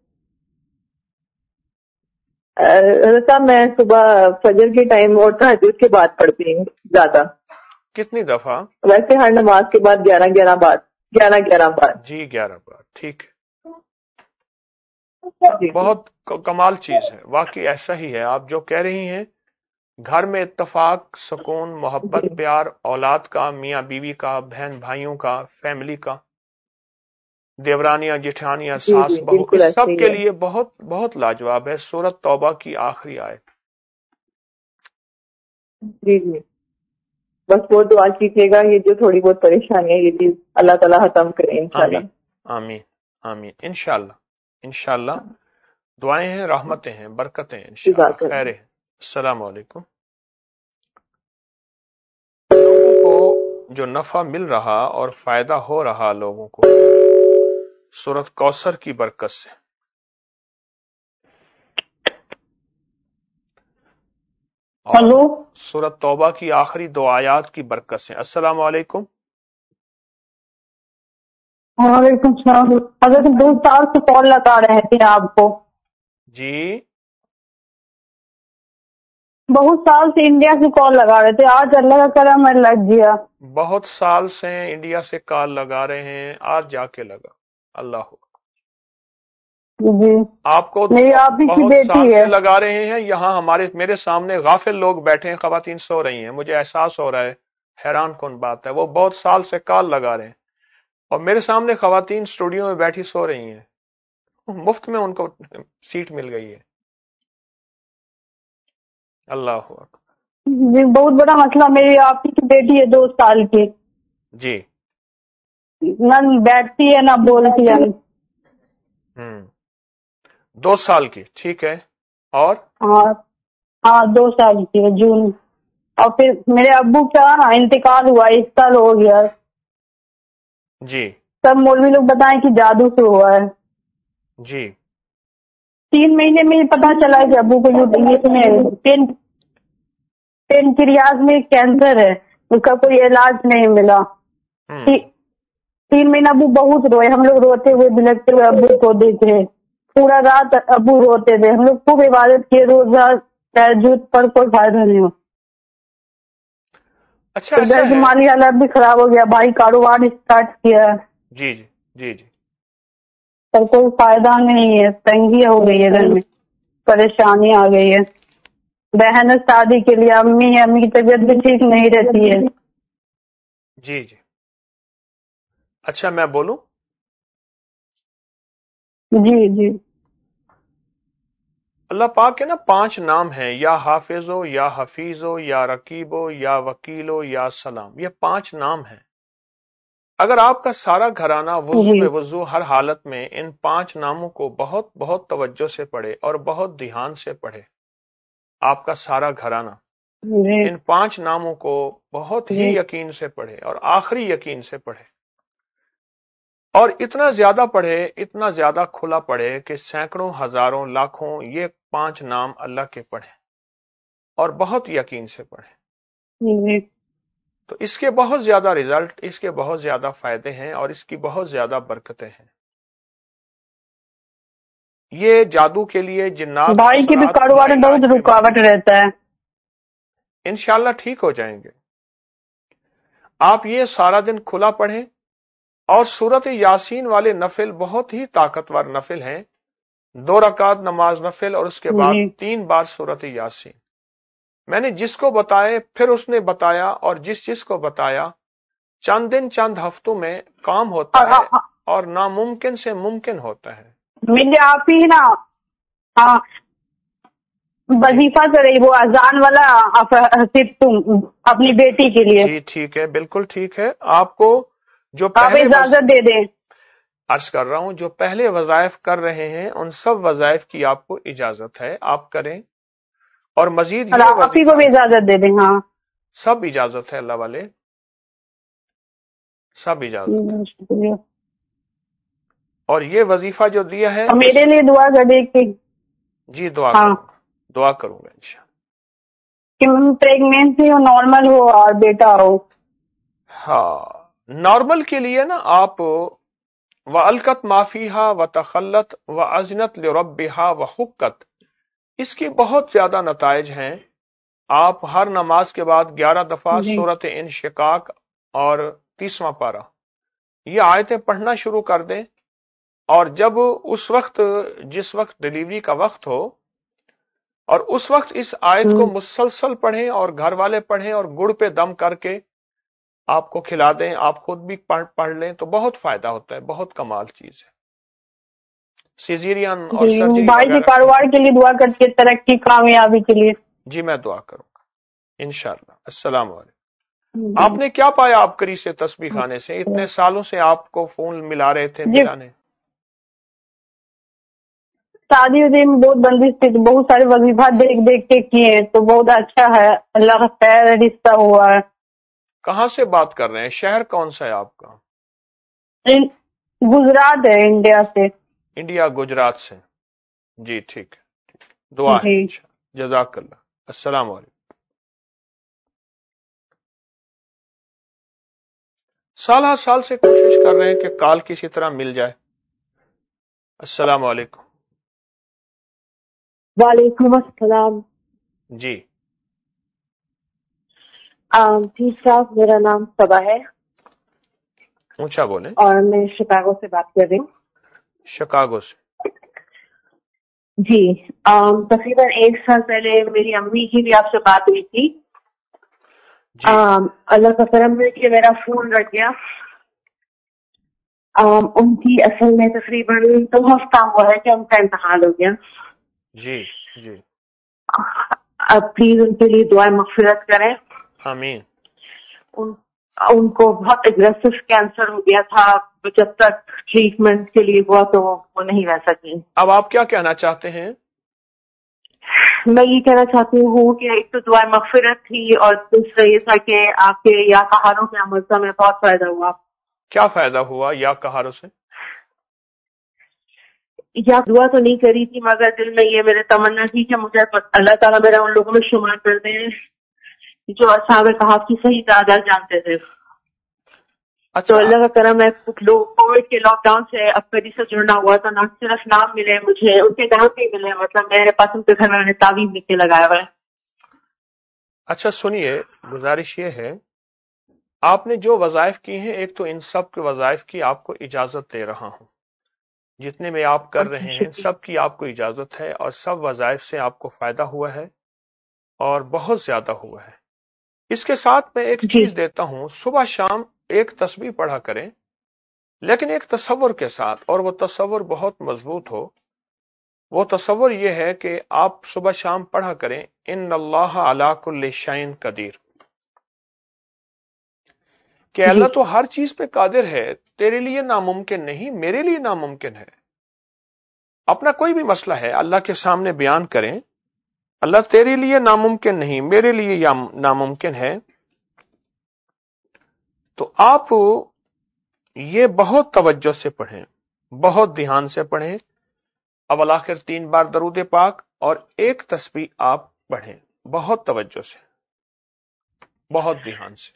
حضرت صاحب میں صبح فجر کے ٹائم اور تہجد کے بعد پڑھتی ہوں زیادہ، کتنی دفعہ؟ ویسے ہر نماز کے بعد 11 بار۔ جی 11 بار، ٹھیک ہے۔ جی جی بہت کمال چیز ہے، واقعی ایسا ہی ہے آپ جو کہہ رہی ہیں۔ گھر میں اتفاق، سکون، محبت، جی پیار، اولاد کا، میاں بیوی کا، بہن بھائیوں کا، فیملی کا، دیورانیاں، جٹھانیاں، جی ساس جی بہو، بالکل اس ایسے سب ہی کے ہے۔ لیے بہت بہت لاجواب ہے سورۃ توبہ کی آخری آیت۔ جی جی بس وہ دعا کیجیے گا، یہ جو تھوڑی بہت پریشانی ہے یہ بھی اللہ تعالیٰ ختم کرے آمین انشاءاللہ۔ آمین آمین، انشاءاللہ انشاءاللہ۔ دعائیں ہیں، رحمتیں ہیں، برکتیں ہیں، انشاءاللہ جزاک خیر اللہ۔ ہے۔ السلام علیکم۔ لوگوں کو جو نفع مل رہا اور فائدہ ہو رہا لوگوں کو سورۃ کوثر کی برکت سے، اور ہلو، سورۃ توبہ کی آخری دو آیات کی برکت سے۔ السلام علیکم۔ وعلیکم السلام۔ حضرت 2 سال سے کال لگا رہے تھے آپ کو، جی، بہت سال سے انڈیا سے کال لگا رہے تھے، آج اللہ کا کرم ہے لگ گیا۔ بہت سال سے انڈیا سے کال لگا رہے ہیں، آج جا کے لگا۔ اللہ ہو، جی آپ کو میری آپ ہی کی بہت سال بیٹی ہے۔ سے لگا رہے ہیں۔ یہاں میرے سامنے غافل لوگ بیٹھے ہیں، خواتین سو رہی ہیں، مجھے احساس ہو رہا ہے، حیران کن بات ہے، وہ بہت سال سے کال لگا رہے ہیں، اور میرے سامنے خواتین اسٹوڈیو میں بیٹھی سو رہی ہیں، مفت میں ان کو سیٹ مل گئی ہے۔ اللہ ہو، جی بہت بڑا مسئلہ، میری آپ ہی کی بیٹی ہے 2 سال کی، جی، نہ بیٹھتی ہے نہ بولتی ہے۔ 2 سال کی، ٹھیک ہے، اور ہاں ہاں 2 سال کی ہے، جون۔ اور پھر میرے ابو کا انتقال ہوا، 1 سال ہو گیا۔ جی سب مولوی لوگ بتائیں کہ جادو سے ہوا ہے۔ جی 3 مہینے میں پتا چلا کہ ابو کو پینکریاس میں کینسر ہے، اس کا کوئی علاج نہیں ملا۔ ہم، 3 مہینہ ابو بہت روئے، ہم لوگ روتے ہوئے بلکتے ہوئے ابو کو دیکھے، پورا رات ابو روتے تھے، ہم لوگ خوب عبادت کیے، روزہ تہجد پر کوئی فائدہ نہیں ہوا۔ اچھا پھر ایسا گھر کی ہے، مالی حالت بھی خراب ہو گیا، بھائی کاروبار اسٹارٹ کیا جی جی جی جی، پر کوئی فائدہ نہیں ہے، تنگی ہو گئی ہے گھر میں، پریشانی آ گئی ہے۔ بہن شادی کے لیے، امی کی طبیعت بھی ٹھیک نہیں رہتی ہے۔ جی جی، اچھا میں بولوں؟ جی جی اللہ پاک کے نا 5 نام ہیں، یا حافظ ہو، یا حفیظ ہو، یا رقیب ہو، یا وکیل ہو، یا سلام، یہ 5 نام ہیں۔ اگر آپ کا سارا گھرانہ وضو جی بے وضو ہر حالت میں ان 5 ناموں کو بہت بہت توجہ سے پڑھے اور بہت دھیان سے پڑھے، آپ کا سارا گھرانہ جی ان 5 ناموں کو بہت ہی جی یقین سے پڑھے اور آخری یقین سے پڑھے، اور اتنا زیادہ پڑھے، اتنا زیادہ کھلا پڑھے کہ سینکڑوں، ہزاروں، لاکھوں یہ 5 نام اللہ کے پڑھے، اور بہت یقین سے پڑھے، جی تو اس کے بہت زیادہ رزلٹ، اس کے بہت زیادہ فائدے ہیں، اور اس کی بہت زیادہ برکتیں ہیں۔ یہ جادو کے لیے، جنات، بھائی کے بھی حسنات کا کاروبار میں علاج بہت کے بارے رکاوٹ رہتا ہے۔ میں انشاءاللہ ٹھیک ہو جائیں گے۔ آپ یہ سارا دن کھلا پڑھیں، اور سورۃ یاسین والے نفل بہت ہی طاقتور نفل ہیں، 2 رکعت نماز نفل اور اس کے بعد جی 3 بار سورۃ یاسین. میں نے جس کو بتائے پھر اس نے بتایا، اور جس کو بتایا چند دن چند ہفتوں میں کام ہوتا ہے اور ناممکن سے ممکن ہوتا ہے. مجھے آپ ہی نا ہاں وظیفہ کرے وہ اذان والا صرف تم اپنی بیٹی کے لیے. جی ٹھیک ہے، بالکل ٹھیک ہے. آپ کو جو آپ پہلے اجازت دے دیں. عرض کر رہا ہوں جو پہلے وظائف کر رہے ہیں ان سب وظائف کی آپ کو اجازت ہے، آپ کریں. اور مزید یہ آپ ہی کو بھی اجازت دے دیں. ہاں سب اجازت ہے، اللہ والے سب اجازت. شکریہ. اور یہ وظیفہ جو دیا ہے میرے لیے دعا کر دے کہ جی دعا ہاں کروں گا، دعا کروں گا انشاءاللہ. کہ پریگنینسی ہو، نارمل ہو اور بیٹا ہو. ہاں نارمل کے لیے نا آپ وَأَلْقَتْ مَا فِيهَا وَتَخَلَّتْ وَأَذْنَتْ لِرَبِّهَا وَحُقَّتْ، اس کی بہت زیادہ نتائج ہیں. آپ ہر نماز کے بعد 11 دفعہ جی سورۃ انشقاق اور 30واں پارہ یہ آیتیں پڑھنا شروع کر دیں. اور جب اس وقت جس وقت ڈلیوری کا وقت ہو اور اس وقت اس آیت کو مسلسل پڑھیں اور گھر والے پڑھیں اور گڑ پہ دم کر کے آپ کو کھلا دیں، آپ خود بھی پڑھ لیں تو بہت فائدہ ہوتا ہے، بہت کمال چیز ہے. سیزیرین اور جی سرجری بھائی کے وغیرہ کاروبار کے لیے دعا کرتے، ترقی کامیابی کے لیے. جی میں دعا کروں گا انشاءاللہ. السلام علیکم. آپ نے کیا پایا عبقری سے تسبیح خانے سے؟ اتنے سالوں سے آپ کو فون ملا رہے تھے، جی ملانے. شادی ودی میں بہت بندش تھی تو بہت سارے وظیفہ دیکھ کے کیے تو بہت اچھا ہے، اللہ کا خیر رشتہ ہوا ہے. کہاں سے بات کر رہے ہیں؟ شہر کون سا ہے آپ کا؟ گجرات ہے، انڈیا سے. انڈیا گجرات سے. جی ٹھیک ہے، دعا ہے جی انشاءاللہ. جزاک اللہ. السلام علیکم. سال ہر سال سے کوشش کر رہے ہیں کہ کال کسی طرح مل جائے. السلام علیکم. وعلیکم السلام. جی ٹھیک صاحب، میرا نام صبا ہے اونچا بولیں. اور میں شکاگو سے بات کر رہی ہوں. شکاگو سے. جی تقریباً 1 سال پہلے میری امی کی بھی آپ سے بات ہوئی تھی. جی اللہ کا کرم ہے کہ میرا فون رکھ گیا. ان کی اصل میں تقریباً 2 ہفتہ ہوا ہے کہ ان کا انتقال ہو گیا. جی جی اب پلیز ان کے لیے دعائیں مغفرت کریں. آمین. ان کو بہت اگریسو کینسر ہو گیا تھا، جب تک ٹریٹمنٹ کے لیے ہوا تو وہ نہیں رہ سکی. اب آپ کیا کہنا چاہتے ہیں؟ میں یہ کہنا چاہتی ہوں کہ ایک تو دعائیں مغفرت تھی اور دوسرا یہ تھا کہ آپ کے یا کہانوں کے عمل سے ہمیں بہت فائدہ ہوا. کیا فائدہ ہوا یا کہاروں سے؟ یا دعا تو نہیں کری تھی مگر دل میں یہ میرے تمنا تھی کہ مجھے اللہ تعالیٰ میرا ان لوگوں میں شمار کر دیں جو اصحاب کہف کی صحیح تعداد جانتے تھے. تو اچھا اللہ کا کرم ہے، لوگ کووڈ کے لاک ڈاؤن سے ابکری سے جڑنا ہوا تو نہ صرف نام ملے مجھے، ان کے نام بھی ملے. مطلب میرے پاس ان کے گھر میں نے تعویذ لکھ کے لگایا ہوا ہے. اچھا سنیے، گزارش یہ ہے آپ نے جو وظائف کی ہیں، ایک تو ان سب کے وظائف کی آپ کو اجازت دے رہا ہوں، جتنے میں آپ کر رہے ہیں سب کی آپ کو اجازت ہے اور سب وظائف سے آپ کو فائدہ ہوا ہے اور بہت زیادہ ہوا ہے. اس کے ساتھ میں ایک چیز دیتا ہوں، صبح شام ایک تسبیح پڑھا کریں لیکن ایک تصور کے ساتھ، اور وہ تصور بہت مضبوط ہو. وہ تصور یہ ہے کہ آپ صبح شام پڑھا کریں ان اللہ علی کل شیء قدیر، کہ اللہ تو ہر چیز پہ قادر ہے، تیرے لیے ناممکن نہیں، میرے لیے ناممکن ہے. اپنا کوئی بھی مسئلہ ہے اللہ کے سامنے بیان کریں، اللہ تیرے لیے ناممکن نہیں، میرے لیے ناممکن ہے. تو آپ یہ بہت توجہ سے پڑھیں، بہت دھیان سے پڑھیں. اول آخر 3 بار درود پاک اور ایک تسبیح آپ پڑھیں بہت توجہ سے، بہت دھیان سے.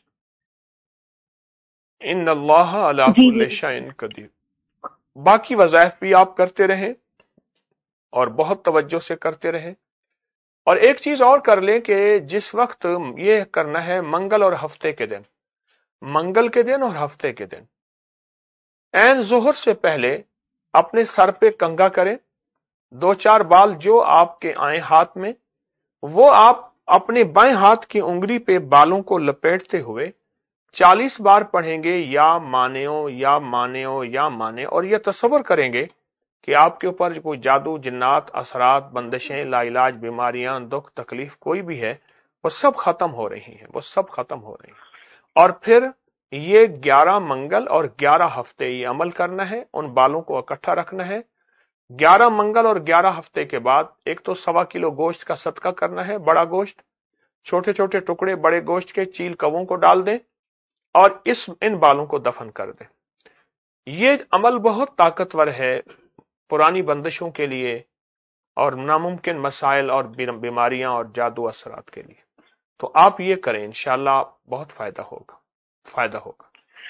ان اللہ علی کل شیء قدیر. باقی وظائف بھی آپ کرتے رہیں اور بہت توجہ سے کرتے رہیں. اور ایک چیز اور کر لیں کہ جس وقت یہ کرنا ہے منگل اور ہفتے کے دن، منگل کے دن اور ہفتے کے دن عین ظہر سے پہلے اپنے سر پہ کنگھا کریں دو چار بال جو آپ کے آئیں ہاتھ میں، وہ آپ اپنے بائیں ہاتھ کی انگلی پہ بالوں کو لپیٹتے ہوئے 40 بار پڑھیں گے، یا مانیو یا مانیو یا مانے، اور یہ تصور کریں گے کہ آپ کے اوپر کوئی جادو، جنات، اثرات، بندشیں، لا علاج بیماریاں، دکھ تکلیف کوئی بھی ہے، وہ سب ختم ہو رہی ہیں، وہ سب ختم ہو رہی ہیں۔ اور پھر یہ 11 منگل اور 11 ہفتے یہ عمل کرنا ہے، ان بالوں کو اکٹھا رکھنا ہے۔ 11 منگل اور 11 ہفتے کے بعد ایک تو 1.25 کلو گوشت کا صدقہ کرنا ہے، بڑا گوشت، چھوٹے چھوٹے ٹکڑے بڑے گوشت کے چیل کووں کو ڈال دیں اور ان بالوں کو دفن کر دیں۔ یہ عمل بہت طاقتور ہے پرانی بندشوں کے لیے اور ناممکن مسائل اور بیماریاں اور جادو اثرات کے لیے۔ تو آپ یہ کریں، انشاءاللہ بہت فائدہ ہوگا۔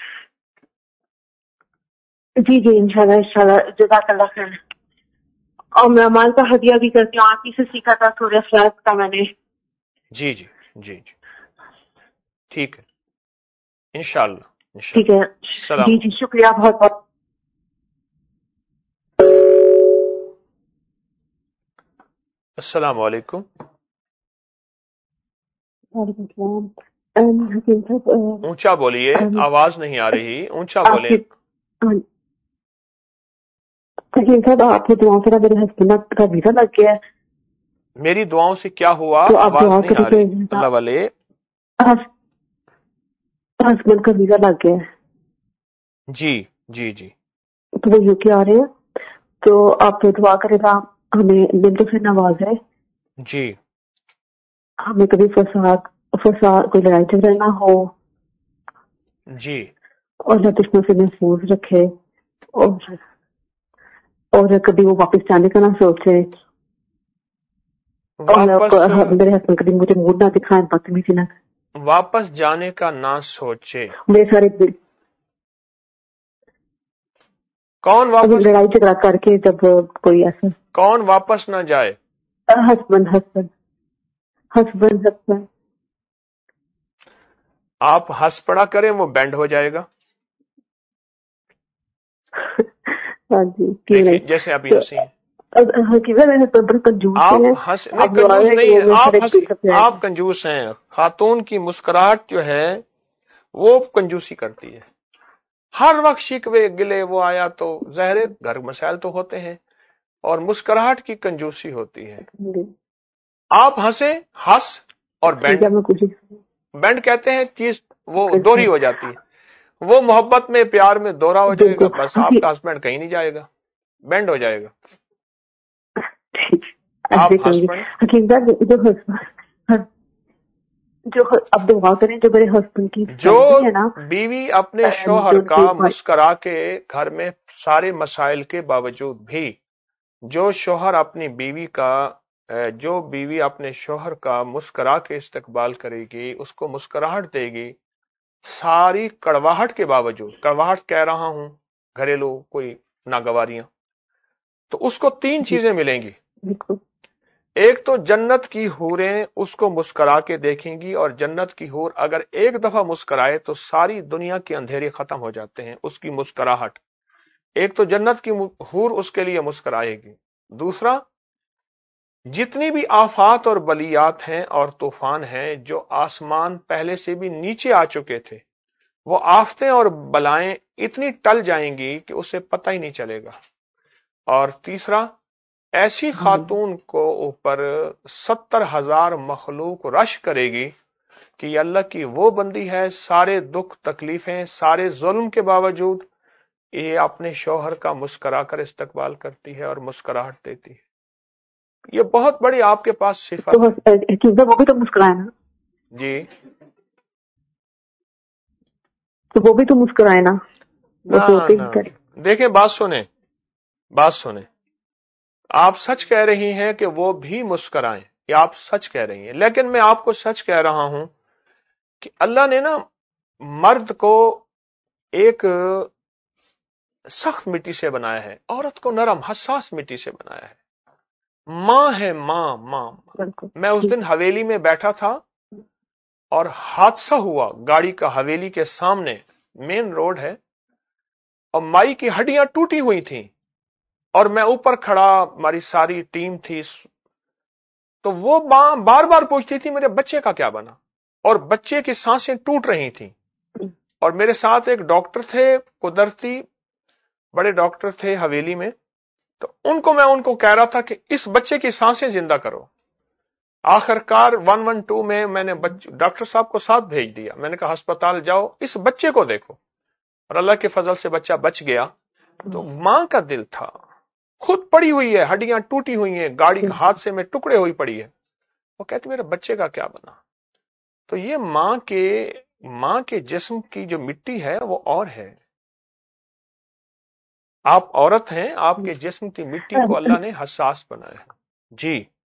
جی جی انشاءاللہ جزاک اللہ خیر۔ اور میں مال کا ہدیہ بھی کرتی ہوں، آپ ہی سے سیکھا تھا سورہ اخلاص کا میں نے۔ جی جی جی جی ٹھیک ہے، انشاءاللہ ٹھیک ہے، السلام۔ جی جی شکریہ بہت بہت۔ السلام علیکم۔ وعلیکم السلام۔ حکیم صاحب، اونچا بولیے، آواز نہیں آ رہی، اونچا بولیں۔ حکیم صاحب آپ کی دعاؤں سے میرے ہسبینڈ کا ویزا لگ گیا ہے، میری دعاؤں سے کیا ہوا؟ تو آپ آواز دعا نہیں آ کریں رہی کہ اللہ والے۔ ہسبینڈ کا ویزا لگ گیا ہے، جی جی جی تو وہ یو کے آ رہے ہیں، تو آپ دعا کریں گا ہمیں نمتوں سے نوازے، جی ہمیں کبھی فساد کوئی لڑائی جھگڑا نہ ہو، جی اور اللہ دشمن سے محفوظ رکھے، اور کبھی وہ واپس جانے کا نہ سوچے، اور میرے ہسبینڈ کبھی مجھے موڈ نہ دکھائیں، بدتمیزی نہ کریں، واپس جانے کا نہ سوچے۔ میرے سارے کون واپس؟ لڑائی جھگڑا کر کے جب کوئی ایسا، کون واپس نہ جائے؟ ہسبینڈ آپ ہنس پڑا کریں، وہ بینڈ ہو جائے گا۔ ہاں جی، دیکھیں جیسے ابھی ہنسی ہیں آپ کنجوس ہیں۔ خاتون کی مسکراہٹ جو ہے وہ کنجوسی کرتی ہے، ہر وقت شکوے گلے وہ آیا تو ظاہر گھر مسائل تو ہوتے ہیں، اور مسکراہٹ کی کنجوسی ہوتی ہے۔ آپ ہنس اور بینڈ کہتے ہیں چیز وہ دوہری ہو جاتی ہے، وہ محبت میں پیار میں دوہرا ہو جائے گا، بس آپ کا ہسبینڈ کہیں نہیں جائے گا، بینڈ ہو جائے گا۔ آپ ہنس پڑیں۔ جو اب دعا کریں جو میرے ہسبینڈ کی جو بیوی اپنے شوہر کا مسکرا کے گھر میں سارے مسائل کے باوجود بھی، جو بیوی اپنے شوہر کا مسکرا کے استقبال کرے گی، اس کو مسکراہٹ دے گی، ساری کڑواہٹ کے باوجود، کڑواہٹ کہہ رہا ہوں گھریلو کوئی ناگواریاں، تو اس کو 3 چیزیں ملیں گی۔ ایک تو جنت کی حوریں اس کو مسکرا کے دیکھیں گی، اور جنت کی حور اگر ایک دفعہ مسکرائے تو ساری دنیا کے اندھیرے ختم ہو جاتے ہیں، اس کی مسکراہٹ۔ ایک تو جنت کی حور اس کے لیے مسکرائے گی۔ دوسرا، جتنی بھی آفات اور بلیات ہیں اور طوفان ہیں جو آسمان پہلے سے بھی نیچے آ چکے تھے، وہ آفتیں اور بلائیں اتنی ٹل جائیں گی کہ اسے پتہ ہی نہیں چلے گا۔ اور تیسرا، ایسی خاتون کو اوپر 70,000 مخلوق رش کرے گی کہ یہ اللہ کی وہ بندی ہے، سارے دکھ تکلیفیں سارے ظلم کے باوجود یہ اپنے شوہر کا مسکرا کر استقبال کرتی ہے اور مسکراہٹ دیتی ہے۔ یہ بہت بڑی آپ کے پاس صفت ہے۔ وہ بھی تو مسکرائے نا جی، تو وہ بھی تو مسکرائے نا۔ دیکھیں بات سنیں، آپ سچ کہہ رہی ہیں کہ وہ بھی مسکرائیں، یہ آپ سچ کہہ رہی ہیں، لیکن میں آپ کو سچ کہہ رہا ہوں کہ اللہ نے نا مرد کو ایک سخت مٹی سے بنایا ہے، عورت کو نرم حساس مٹی سے بنایا ہے۔ ماں ہے، ماں۔ میں اس دن حویلی میں بیٹھا تھا اور حادثہ ہوا گاڑی کا، حویلی کے سامنے مین روڈ ہے، اور مائی کی ہڈیاں ٹوٹی ہوئی تھیں، اور میں اوپر کھڑا، ہماری ساری ٹیم تھی، تو وہ ماں بار بار پوچھتی تھی میرے بچے کا کیا بنا، اور بچے کی سانسیں ٹوٹ رہی تھیں. اور میرے ساتھ ایک ڈاکٹر تھے، قدرتی بڑے ڈاکٹر تھے حویلی میں، تو ان کو کہہ رہا تھا کہ اس بچے کی سانسیں زندہ کرو. آخر کار 112 میں نے ڈاکٹر صاحب کو ساتھ بھیج دیا. میں نے کہا ہسپتال جاؤ، اس بچے کو دیکھو، اور اللہ کے فضل سے بچہ بچ گیا. تو ماں کا دل تھا، خود پڑی ہوئی ہے، ہڈیاں ٹوٹی ہوئی ہیں، گاڑی کے حادثے میں ٹکڑے ہوئی پڑی ہے، وہ کہتی میرے بچے کا کیا بنا. تو یہ ماں کے جسم کی جو مٹی ہے وہ اور ہے. آپ عورت ہیں، آپ کے جسم کی مٹی کو اللہ نے حساس بنایا ہے. جی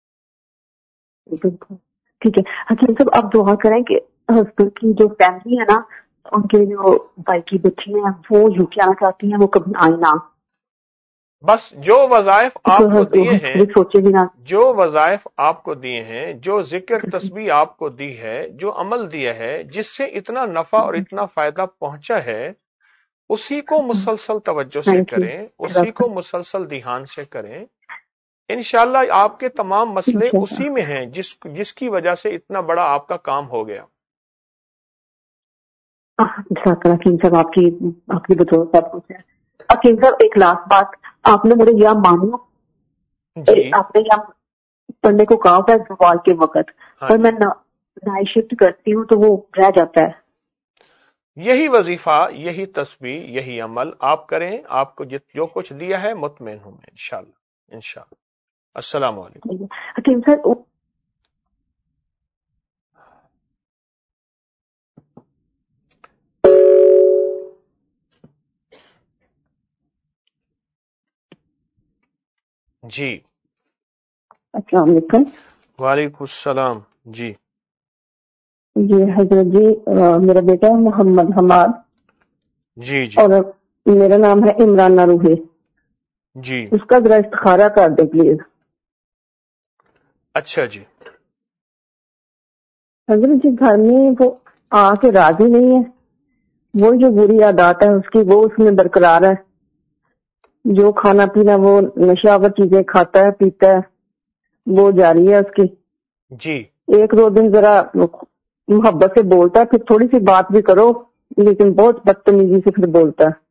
بالکل ٹھیک ہے. حکیم صاحب آپ دعا کریں کہ ہسبینڈ کی جو فیملی ہے نا، ان کے جو بھائی کی بچی ہیں وہ یو کے آنا چاہتی ہیں، وہ کبھی آئے نہ. بس جو وظائف آپ کو دیے ہیں، سوچے بھی نہ، جو وظائف آپ کو دیے ہیں، جو ذکر تسبیح آپ کو دی ہے، جو عمل دیا ہے، جس سے اتنا نفع اور اتنا فائدہ پہنچا ہے، اسی کو مسلسل توجہ سے کریں، اسی کو مسلسل دھیان سے کریں. انشاءاللہ آپ کے تمام مسئلے اسی میں ہیں جس کی وجہ سے اتنا بڑا آپ کا کام ہو گیا. حکیم صاحب آپ کی بدولت سب کچھ ہے. حکیم صاحب ایک لاسٹ بات، آپ نے مجھے یا مانو، جی آپ نے یا پڑھنے کو کہا ہوتا ہے زوال کے وقت، پر میں نائٹ شفٹ کرتی ہوں تو وہ رہ جاتا ہے. یہی وظیفہ، یہی تسبیح، یہی عمل آپ کریں، آپ کو جو کچھ دیا ہے مطمئن ہوں میں انشاءاللہ. انشاءاللہ. السلام علیکم. حکیم صاحب جی السلام علیکم. وعلیکم السلام. جی یہ حضرت جی میرا بیٹا ہے محمد حماد، جی جی اور میرا نام ہے عمران روحی. جی اس کا ذرا استخارہ کر دے پلیز. اچھا جی. حضرت جی گھر میں وہ آ کے راضی نہیں ہے، وہ جو بری عادات ہے اس کی وہ اس میں برقرار ہے. جو کھانا پینا وہ نشہ آور چیزیں کھاتا ہے، پیتا ہے، وہ جاری ہے اس کی. جی ایک دو دن ذرا محبت سے بولتا ہے، پھر تھوڑی سی بات بھی کرو لیکن بہت بدتمیزی سے پھر بولتا ہے.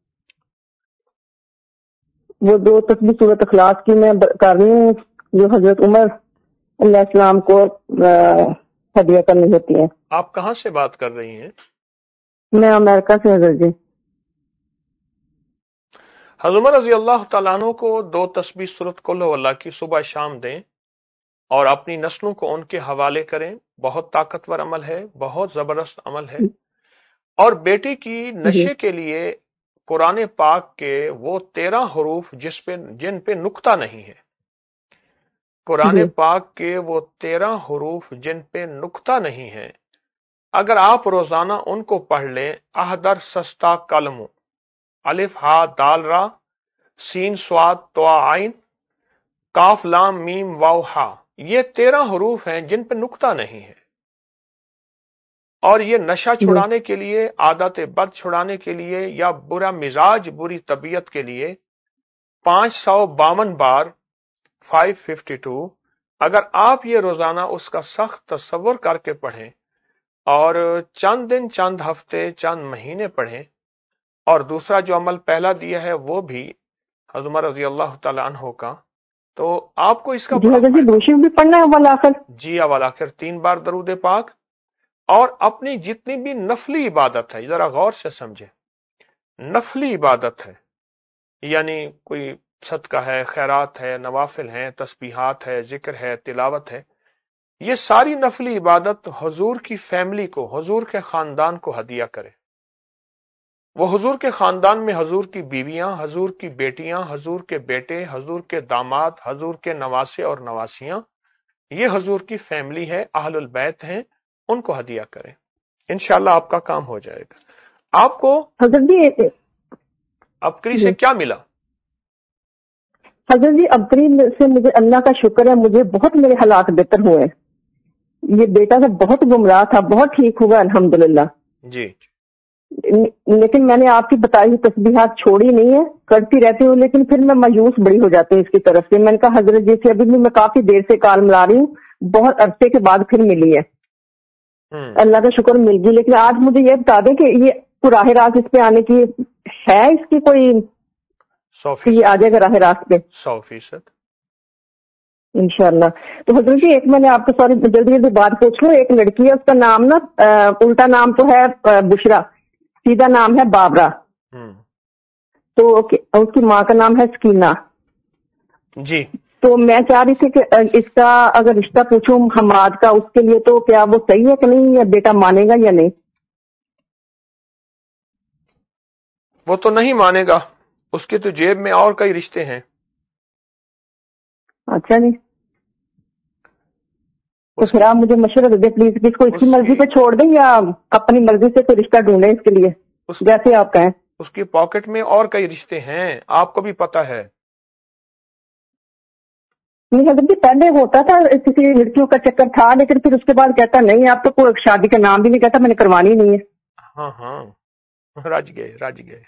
وہ 2 تسبیح سورۃ اخلاص کی میں کر رہی ہوں جو حضرت عمر علیہ السلام کو ہدیہ کرنی ہوتی ہے. آپ کہاں سے بات کر رہی ہیں؟ میں امریکہ سے. حضرت جی حضرت عمر رضی اللہ تعالیٰ عنہ کو 2 تسبیح سورۃ قل ہو اللہ کی صبح شام دیں، اور اپنی نسلوں کو ان کے حوالے کریں. بہت طاقتور عمل ہے، بہت زبردست عمل ہے. اور بیٹی کی نشے کے لیے قرآن پاک کے وہ 13 حروف جن پہ نقطہ نہیں ہے، قرآن پاک کے وہ 13 حروف جن پہ نقطہ نہیں ہے، اگر آپ روزانہ ان کو پڑھ لیں، احدر سستا قلم، الف ہا دال را، سین سواد تو عین، کاف لام میم واو ہا، یہ 13 حروف ہیں جن پہ نقطہ نہیں ہے. اور یہ نشہ چھڑانے کے لیے، عادت بد چھڑانے کے لیے، یا برا مزاج، بری طبیعت کے لیے 552 بار 552 اگر آپ یہ روزانہ اس کا سخت تصور کر کے پڑھیں، اور چند دن، چند ہفتے، چند مہینے پڑھیں، اور دوسرا جو عمل پہلا دیا ہے وہ بھی حضرت عمر رضی اللہ تعالی عنہ کا، تو آپ کو اس کا بھی پڑھنا ہے اول آخر. جی اول آخر 3 بار درود پاک. اور اپنی جتنی بھی نفلی عبادت ہے، ذرا غور سے سمجھیں، نفلی عبادت ہے یعنی کوئی صدقہ ہے، خیرات ہے، نوافل ہیں، تسبیحات ہے، ذکر ہے، تلاوت ہے، یہ ساری نفلی عبادت حضور کی فیملی کو، حضور کے خاندان کو ہدیہ کرے. وہ حضور کے خاندان میں حضور کی بیویاں، حضور کی بیٹیاں، حضور کے بیٹے، حضور کے داماد، حضور کے نواسے اور نواسیاں، یہ حضور کی فیملی ہے، اہل البیت ہیں، ان کو ہدیہ کریں. انشاءاللہ آپ کا کام ہو جائے گا. آپ کو حضرت جی ابکری سے کیا ملا؟ حضرت جی ابکری سے مجھے اللہ کا شکر ہے، مجھے بہت میرے حالات بہتر ہوئے. یہ بیٹا تو بہت گمراہ تھا، بہت ٹھیک ہوا الحمدللہ. جی لیکن میں نے آپ کی بتائی ہوئی تسبیحات چھوڑی نہیں ہے، کرتی رہتی ہوں، لیکن پھر میں مایوس بڑی ہو جاتی ہوں اس کی طرف سے. میں نے کہا حضرت جی سے ابھی بھی میں کافی دیر سے کال ملا رہی ہوں، بہت عرصے کے بعد پھر ملی ہے. اللہ کا شکر مل گئی. لیکن آج مجھے یہ بتا دیں کہ یہ راہ راست اس پہ آنے کی ہے، اس کی کوئی 100% یہ آ جائے گا راہ راست پہ 100%. انشاءاللہ. تو حضرت جی ایک میں نے آپ کو سوری جلدی جلدی بات پوچھ لوں. ایک لڑکی ہے، اس کا نام نا الٹا نام تو ہے بشرا، سیدھا نام ہے بابرا. تو اس کی ماں کا نام ہے سکینہ. جی تو میں چاہ رہی تھی کہ اس کا اگر رشتہ پوچھوں حماد کا، اس کے لیے تو کیا وہ صحیح ہے کہ نہیں، یا بیٹا مانے گا یا نہیں؟ وہ تو نہیں مانے گا، اس کے تو جیب میں اور کئی رشتے ہیں. اچھا جی. تو پھر آپ مجھے مشورہ دے دیں پلیز، اس کو اس کی مرضی پہ چھوڑ دیں یا اپنی مرضی سے کوئی رشتہ ڈھونڈیں اس کے لیے، جیسے آپ کہیں. اس کی پاکٹ میں اور کئی رشتے ہیں، آپ کو بھی پتا ہے. نہیں حضرت جی پہلے ہوتا تھا کسی لڑکیوں کا چکر تھا، لیکن پھر اس کے بعد کہتا نہیں آپ تو کوئی شادی کا نام بھی نہیں کہتا، میں نے کروانی نہیں ہے. ہاں رج گئے.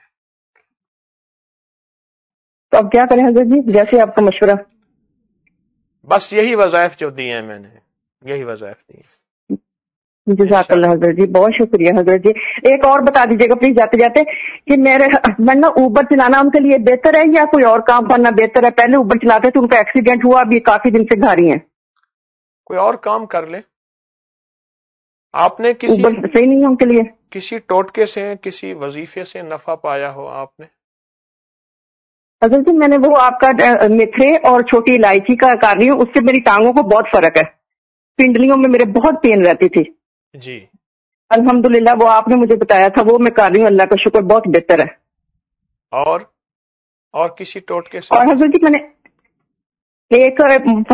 تو اب کیا کریں حضرت جی، جیسے آپ کا مشورہ. بس یہی وظائف جو دی ہیں میں نے، یہی وظائف دی ہیں. جزاک اللہ حضرت جی، بہت شکریہ حضرت جی. ایک اور بتا دیجیے گا پلیز جاتے جاتے کہ میرے ہسبینڈ نا اوبر چلانا ان کے لیے بہتر ہے یا کوئی اور کام کرنا بہتر ہے؟ پہلے اوبر چلاتے تھے، ان کا ایکسیڈنٹ ہوا، ابھی کافی دن سے گھر ہی ہیں. کوئی اور کام کر لیں. آپ نے اوبر صحیح نہیں ہے ان کے لیے؟ کسی ٹوٹکے سے، کسی وظیفے سے نفع پایا ہو آپ نے؟ حضرت جی میں نے وہ آپ کا میتھرے اور چھوٹی الائچی کا کر رہی ہوں، اس سے میری ٹانگوں کو بہت فرق ہے. پنڈلیوں میں میرے بہت پین رہتی تھی. جی الحمدللہ وہ آپ نے مجھے بتایا تھا، وہ میں کر رہی ہوں، اللہ کا شکر بہت بہتر ہے. اور کسی ٹوٹکے سے؟ اور حضرت جی میں نے ایک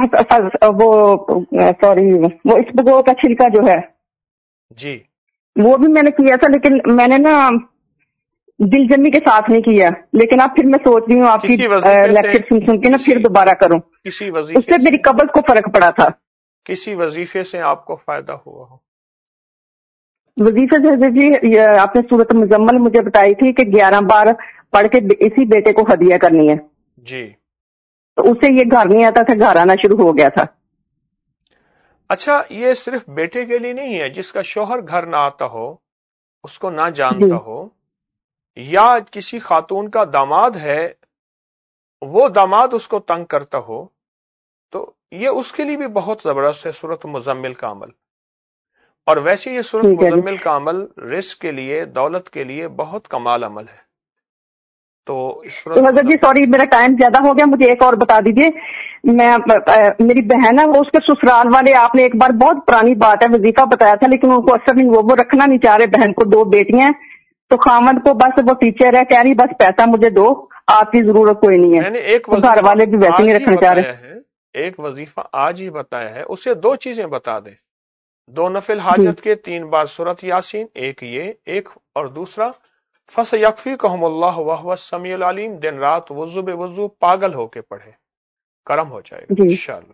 وہ اسبگو کا چھلکا جو ہے جی وہ بھی میں نے کیا تھا، لیکن میں نے نا دل جمی کے ساتھ نہیں کیا. لیکن اب پھر میں سوچ رہی ہوں آپ کی لیکچر سن کے نا پھر دوبارہ کروں. کسی اس وظیفے سے میری قبض کو فرق پڑا تھا. کسی وظیفے سے آپ کو فائدہ ہوا ہو؟ وظیفے سے حضرت جی آپ نے سورۃ مزمل مجھے بتائی تھی کہ 11 بار پڑھ کے اسی بیٹے کو ہدیہ کرنی ہے. جی تو اس سے یہ گھر نہیں آتا تھا، گھر آنا شروع ہو گیا تھا. اچھا یہ صرف بیٹے کے لیے نہیں ہے، جس کا شوہر گھر نہ آتا ہو، اس کو نہ جانتا ہو، یا کسی خاتون کا داماد ہے، وہ داماد اس کو تنگ کرتا ہو، تو یہ اس کے لیے بھی بہت زبردست ہے سورۃ مزمل کا عمل. اور ویسے یہ سورۃ مزمل کا عمل رزق کے لیے، دولت کے لیے بہت کمال عمل ہے. تو حضرت جی سوری میرا ٹائم زیادہ ہو گیا، مجھے ایک اور بتا دیجیے. میری بہن ہے، وہ اس کے سسرال والے، آپ نے ایک بار بہت پرانی بات ہے وظیفہ بتایا تھا، لیکن ان کو اثر نہیں، وہ رکھنا نہیں چاہ رہے. بہن کو 2 بیٹیاں ہیں، تو خامد کو بس وہ ٹیچر ہے، کہہ رہی بس پیسہ مجھے دو، آپ کی ضرورت کوئی نہیں ہے. ایک گھر والے بھی ویسے نہیں رکھنا چاہ رہے. ایک وظیفہ آج ہی بتایا ہے، اسے 2 چیزیں بتا دیں. 2 نفل حاجت کے 3 بار سورۃ یاسین، ایک اور دوسرا فَسَيَكْفِيكَهُمُ اللَّهُ وَهُوَ السَّمِيعُ الْعَلِيمُ. دن رات وضو بے وضو پاگل ہو کے پڑھے، کرم ہو جائے گا انشاءاللہ.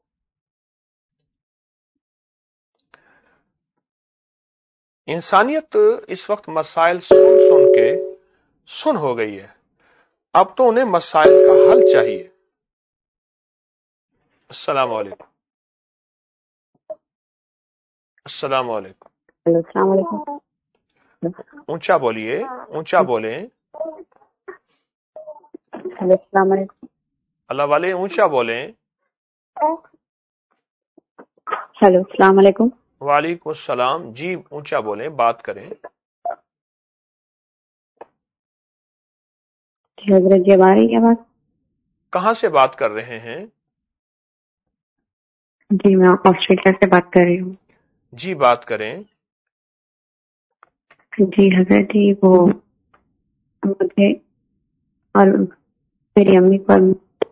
انسانیت اس وقت مسائل سن کے سن ہو گئی ہے، اب تو انہیں مسائل کا حل چاہیے. السلام علیکم. السلام علیکم. السلام علیکم. اونچا بولیے، اونچا بولیں. السلام علیکم. اللہ والے اونچا بولیں. ہیلو السلام علیکم. وعلیکم السلام. جی اونچا بولیں، بات کریں. حضرت جی ہماری آواز؟ کہاں سے بات کر رہے ہیں؟ جی میں آسٹریلیا سے بات کر رہی ہوں. جی بات کریں. جی حضرت جی وہ مجھے اور میری امی پر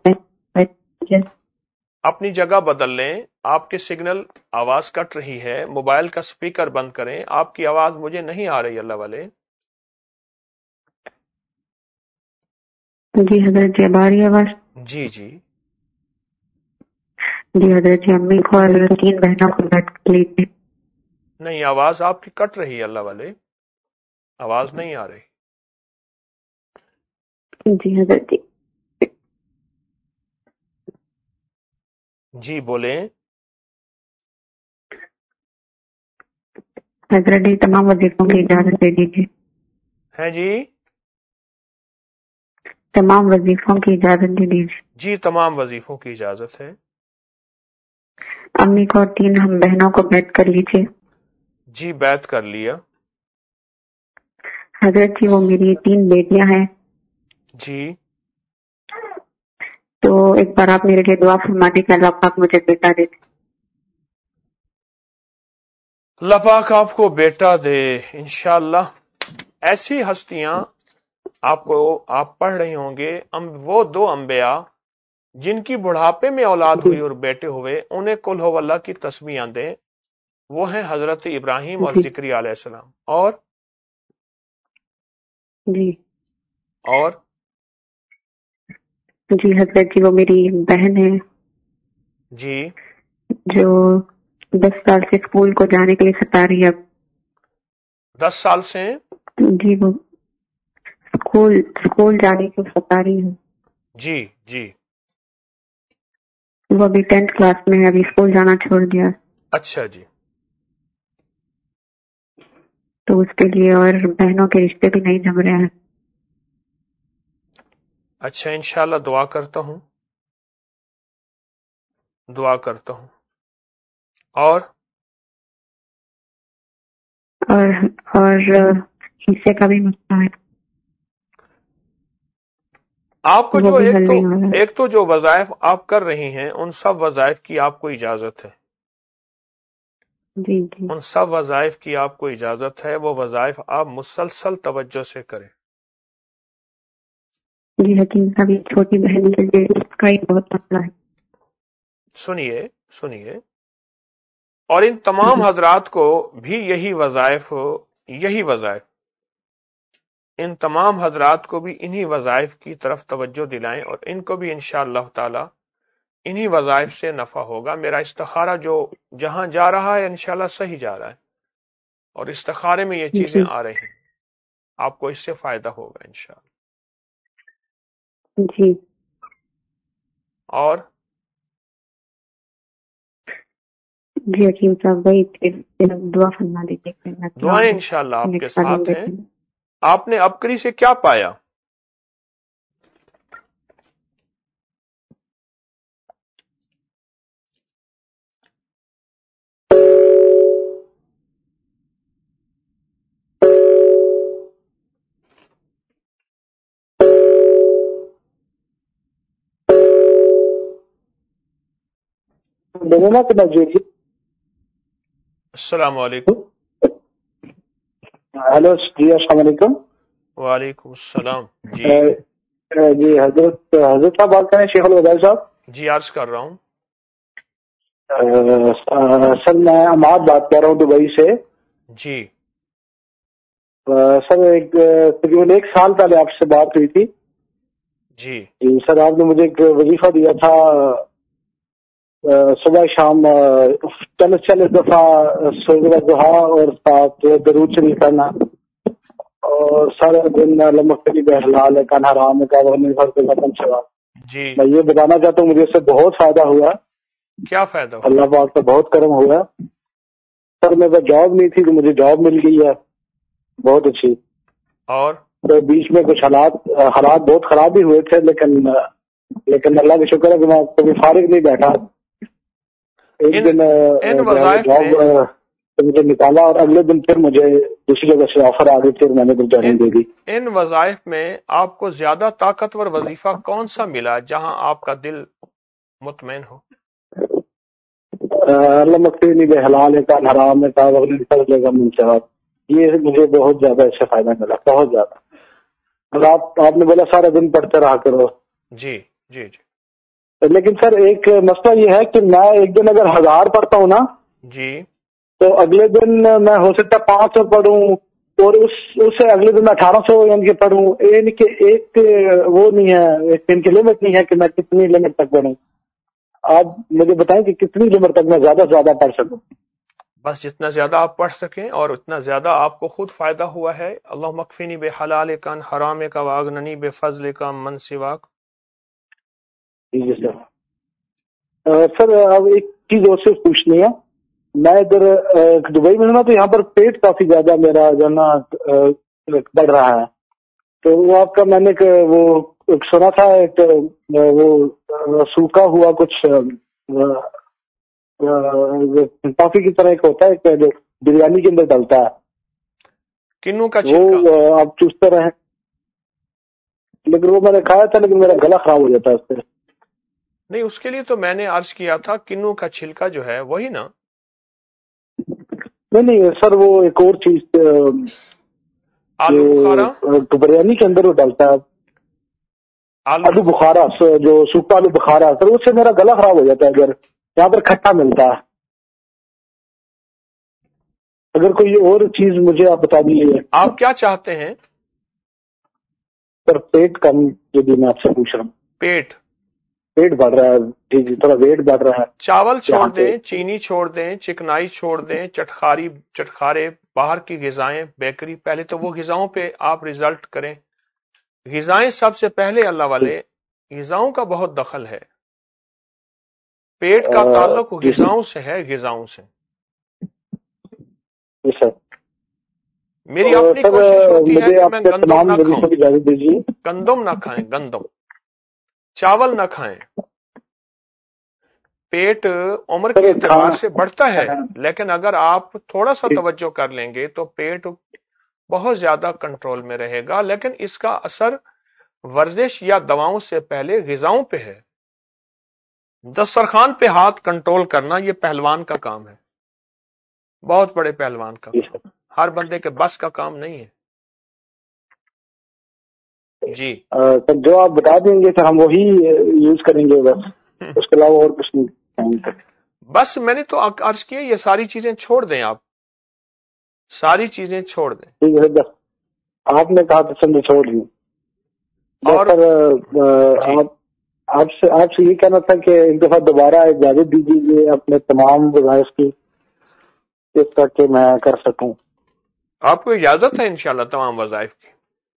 اپنی جگہ بدل لیں، آپ کے سگنل آواز کٹ رہی ہے، موبائل کا سپیکر بند کریں، آپ کی آواز مجھے نہیں آ رہی. اللہ والے جی حضرت جی ہماری آواز؟ جی جی حضرت جی امی کو اور 3 بہنوں کو بیٹھ لیتے. نہیں، آواز آپ کی کٹ رہی ہے. اللہ والے آواز نہیں آ رہی. جی حضرت جی. جی بولیں. حضرت جی تمام وظیفوں کی اجازت دے دیجیے. ہیں جی؟ تمام وظیفوں کی اجازت دے دیجیے. جی تمام وظیفوں کی اجازت ہے. امی کو اور 3 ہم بہنوں کو بیعت کر لیجیے. جی بیعت کر لیا. حضرت جی وہ میری 3 بیٹیاں ہیں، جی تو ایک بار آپ میرے لیے دعا فرما دیں کہ اللہ پاک مجھے بیٹا دے. اللہ پاک آپ کو بیٹا دے انشاءاللہ. ایسی ہستیاں آپ پڑھ رہے ہوں گے، وہ 2 انبیاء جن کی بڑھاپے میں اولاد ہوئی اور بیٹے ہوئے، انہیں قل ہو اللہ کی تسمیاں دیں. وہ ہیں حضرت ابراہیم اور جی ذکری علیہ السلام. اور جی اور جی حضرت جی وہ میری بہن ہے جی جو 10 سال سے اسکول کو جانے کے لیے ستا رہی ہے. 10 سال سے. جی وہ اسکول جانے کو ستا رہی ہے. جی جی وہ ابھی 10th کلاس میں ہے، ابھی اسکول جانا چھوڑ دیا. اچھا جی. تو اس کے لیے اور بہنوں کے رشتے بھی نہیں جم رہے ہیں. اچھا انشاءاللہ دعا کرتا ہوں. اور حصے کا بھی مسئلہ ہے. آپ کو وہ جو بھی حل نہیں ہو رہا. ایک تو جو وظائف آپ کر رہی ہیں، ان سب وظائف کی آپ کو اجازت ہے. جی جی ان سب وظائف کی آپ کو اجازت ہے. وہ وظائف آپ مسلسل توجہ سے کریں. جی لیکن ابھی چھوٹی بہن کے لیے اس کا ہی بہت مسئلہ ہے. سنیے اور ان تمام حضرات کو بھی یہی وظائف ان تمام حضرات کو بھی انہی وظائف کی طرف توجہ دلائیں، اور ان کو بھی انشاءاللہ تعالی انہی وظائف سے نفع ہوگا. میرا استخارہ جو جہاں جا رہا ہے انشاءاللہ صحیح جا رہا ہے، اور استخارے میں یہ چیزیں جی آ رہی ہیں. آپ کو اس سے فائدہ ہوگا انشاءاللہ. جی اور جی حکیم صاحب وہی پھر دعا فرما دیجیے. دعائیں انشاءاللہ آپ کے ساتھ ہیں. آپ نے ابکری سے کیا پایا؟ السلام علیکم. ہیلو جی السلام علیکم. وعلیکم السلام. جی جی حضرت صاحب بات کریں، شیخ الوداع صاحب. جی عرض کر رہا ہوں. سر میں عماد بات کر رہا ہوں دبئی سے. جی سر تقریباً 1 سال پہلے آپ سے بات ہوئی تھی. جی جی سر آپ نے مجھے ایک وظیفہ دیا تھا، صبح شام 40 دفعہ سورہ ضحیٰ اور ساتھ درود شریف پڑھنا، اور سارا دن لمحی بحلال کا حرام کا وہ. جی میں یہ بتانا چاہتا ہوں مجھے اس سے بہت فائدہ ہوا. کیا فائدہ ہوا؟ اللہ پاک کا بہت کرم ہوا. سر میرے پاس جاب نہیں تھی تو مجھے جاب مل گئی ہے بہت اچھی. اور تو بیچ میں کچھ حالات بہت خراب بھی ہوئے تھے، لیکن اللہ کا شکر ہے کہ میں کبھی فارغ نہیں بیٹھا. ایک دن جاب مجھے نکالا اور اگلے دن پھر مجھے دوسری جگہ سے آفر آ گئی تھی اور میں نے جوائننگ دے دی. ان وظائف میں آپ کو زیادہ طاقتور وظیفہ کون سا ملا جہاں آپ کا دل مطمئن ہو؟ اللہ مغفرنی بحلال کا حرام کا وغیرہ کا منصب، یہ مجھے بہت زیادہ اس سے فائدہ ملا، بہت زیادہ. آپ نے بولا سارا دن پڑھتے رہا کرو. جی جی جی لیکن سر ایک مسئلہ یہ ہے کہ میں ایک دن اگر 1000 پڑھتا ہوں نا جی تو اگلے دن میں ہو سکتا ہے 500 پڑھوں، اور اس سے اگلے دن میں 1800 یعنی کہ پڑھوں. یعنی کہ ایک وہ نہیں ہے، ایک دن کی لمٹ نہیں ہے کہ میں کتنی لمٹ تک پڑھوں. آپ مجھے بتائیں کہ کتنی لمٹ تک میں زیادہ سے زیادہ پڑھ سکوں. بس جتنا زیادہ آپ پڑھ سکیں اور اتنا زیادہ آپ کو خود فائدہ ہوا ہے. اللہم اکفنی بحلالک عن حرامک واغننی بفضلک عمن سواک. جی سر. سر اب ایک چیز اور سے پوچھنی ہے. میں ادھر دبئی میں ہوں نا، تو یہاں پر پیٹ کافی زیادہ میرا جو نا بڑھ رہا ہے. تو وہ آپ کا میں نے وہ ایک سنا تھا، ایک وہ سوکھا ہوا کچھ کافی کی طرح ایک ہوتا ہے جو بریانی کے اندر ڈلتا ہے، کنو کا چھلکا. وہ آپ چوستے رہیں، لیکن وہ میں نے کھایا تھا لیکن میرا گلا خراب ہو جاتا ہے اس سے. نہیں، اس کے لیے تو میں نے عرض کیا تھا کنو کا چھلکا جو ہے وہی نا. نہیں سر، وہ ایک اور چیز آلو بخارا. بریانی کے اندر وہ ڈالتا ہے آلو بخارا، جو سوکھا آلو بخارا. سر اس سے میرا گلا خراب ہو جاتا ہے. اگر یہاں پر کھٹا ملتا ہے، اگر کوئی اور چیز مجھے آپ بتا دیجیے. آپ کیا چاہتے ہیں؟ سر پیٹ کم، جو بھی میں آپ سے پوچھ رہا ہوں. پیٹ بڑھ رہا ہے. جی جی، تھوڑا ویٹ بڑھ رہا ہے. چاول چھوڑ دیں، چینی چھوڑ دیں، چکنائی چھوڑ دیں، چٹخارے، باہر کی غذائیں، بیکری. پہلے تو وہ غذاؤں پہ آپ ریزلٹ کریں. غذائیں سب سے پہلے اللہ والے، غذاؤں کا بہت دخل ہے. پیٹ کا تعلق غذاؤں سے ہے، غذاؤں سے. میری اپنی کوشش ہوتی ہے کہ میں گندم نہ کھاؤں. گندم نہ کھائیں، گندم. چاول نہ کھائیں. پیٹ عمر کے اعتبار سے بڑھتا ہے، لیکن اگر آپ تھوڑا سا توجہ کر لیں گے تو پیٹ بہت زیادہ کنٹرول میں رہے گا. لیکن اس کا اثر ورزش یا دواؤں سے پہلے غذاؤں پہ ہے. دسترخوان پہ ہاتھ کنٹرول کرنا یہ پہلوان کا کام ہے، بہت بڑے پہلوان کا کام. ہر بندے کے بس کا کام نہیں ہے. جی سر جو آپ بتا دیں گے سر ہم وہی یوز کریں گے، بس اس کے علاوہ اور کچھ نہیں. بس میں نے تو عرض کیا یہ ساری چیزیں چھوڑ دیں. آپ ساری چیزیں چھوڑ دیں. ٹھیک ہے سر، آپ نے کہا تو سر چھوڑ دیں. اور سر آپ سے یہ کہنا تھا کہ ایک دفعہ دوبارہ اجازت دیجیے اپنے تمام وظائف کی، اس طرح کہ میں کر سکوں. آپ کو اجازت ہے انشاءاللہ تمام وظائف کی.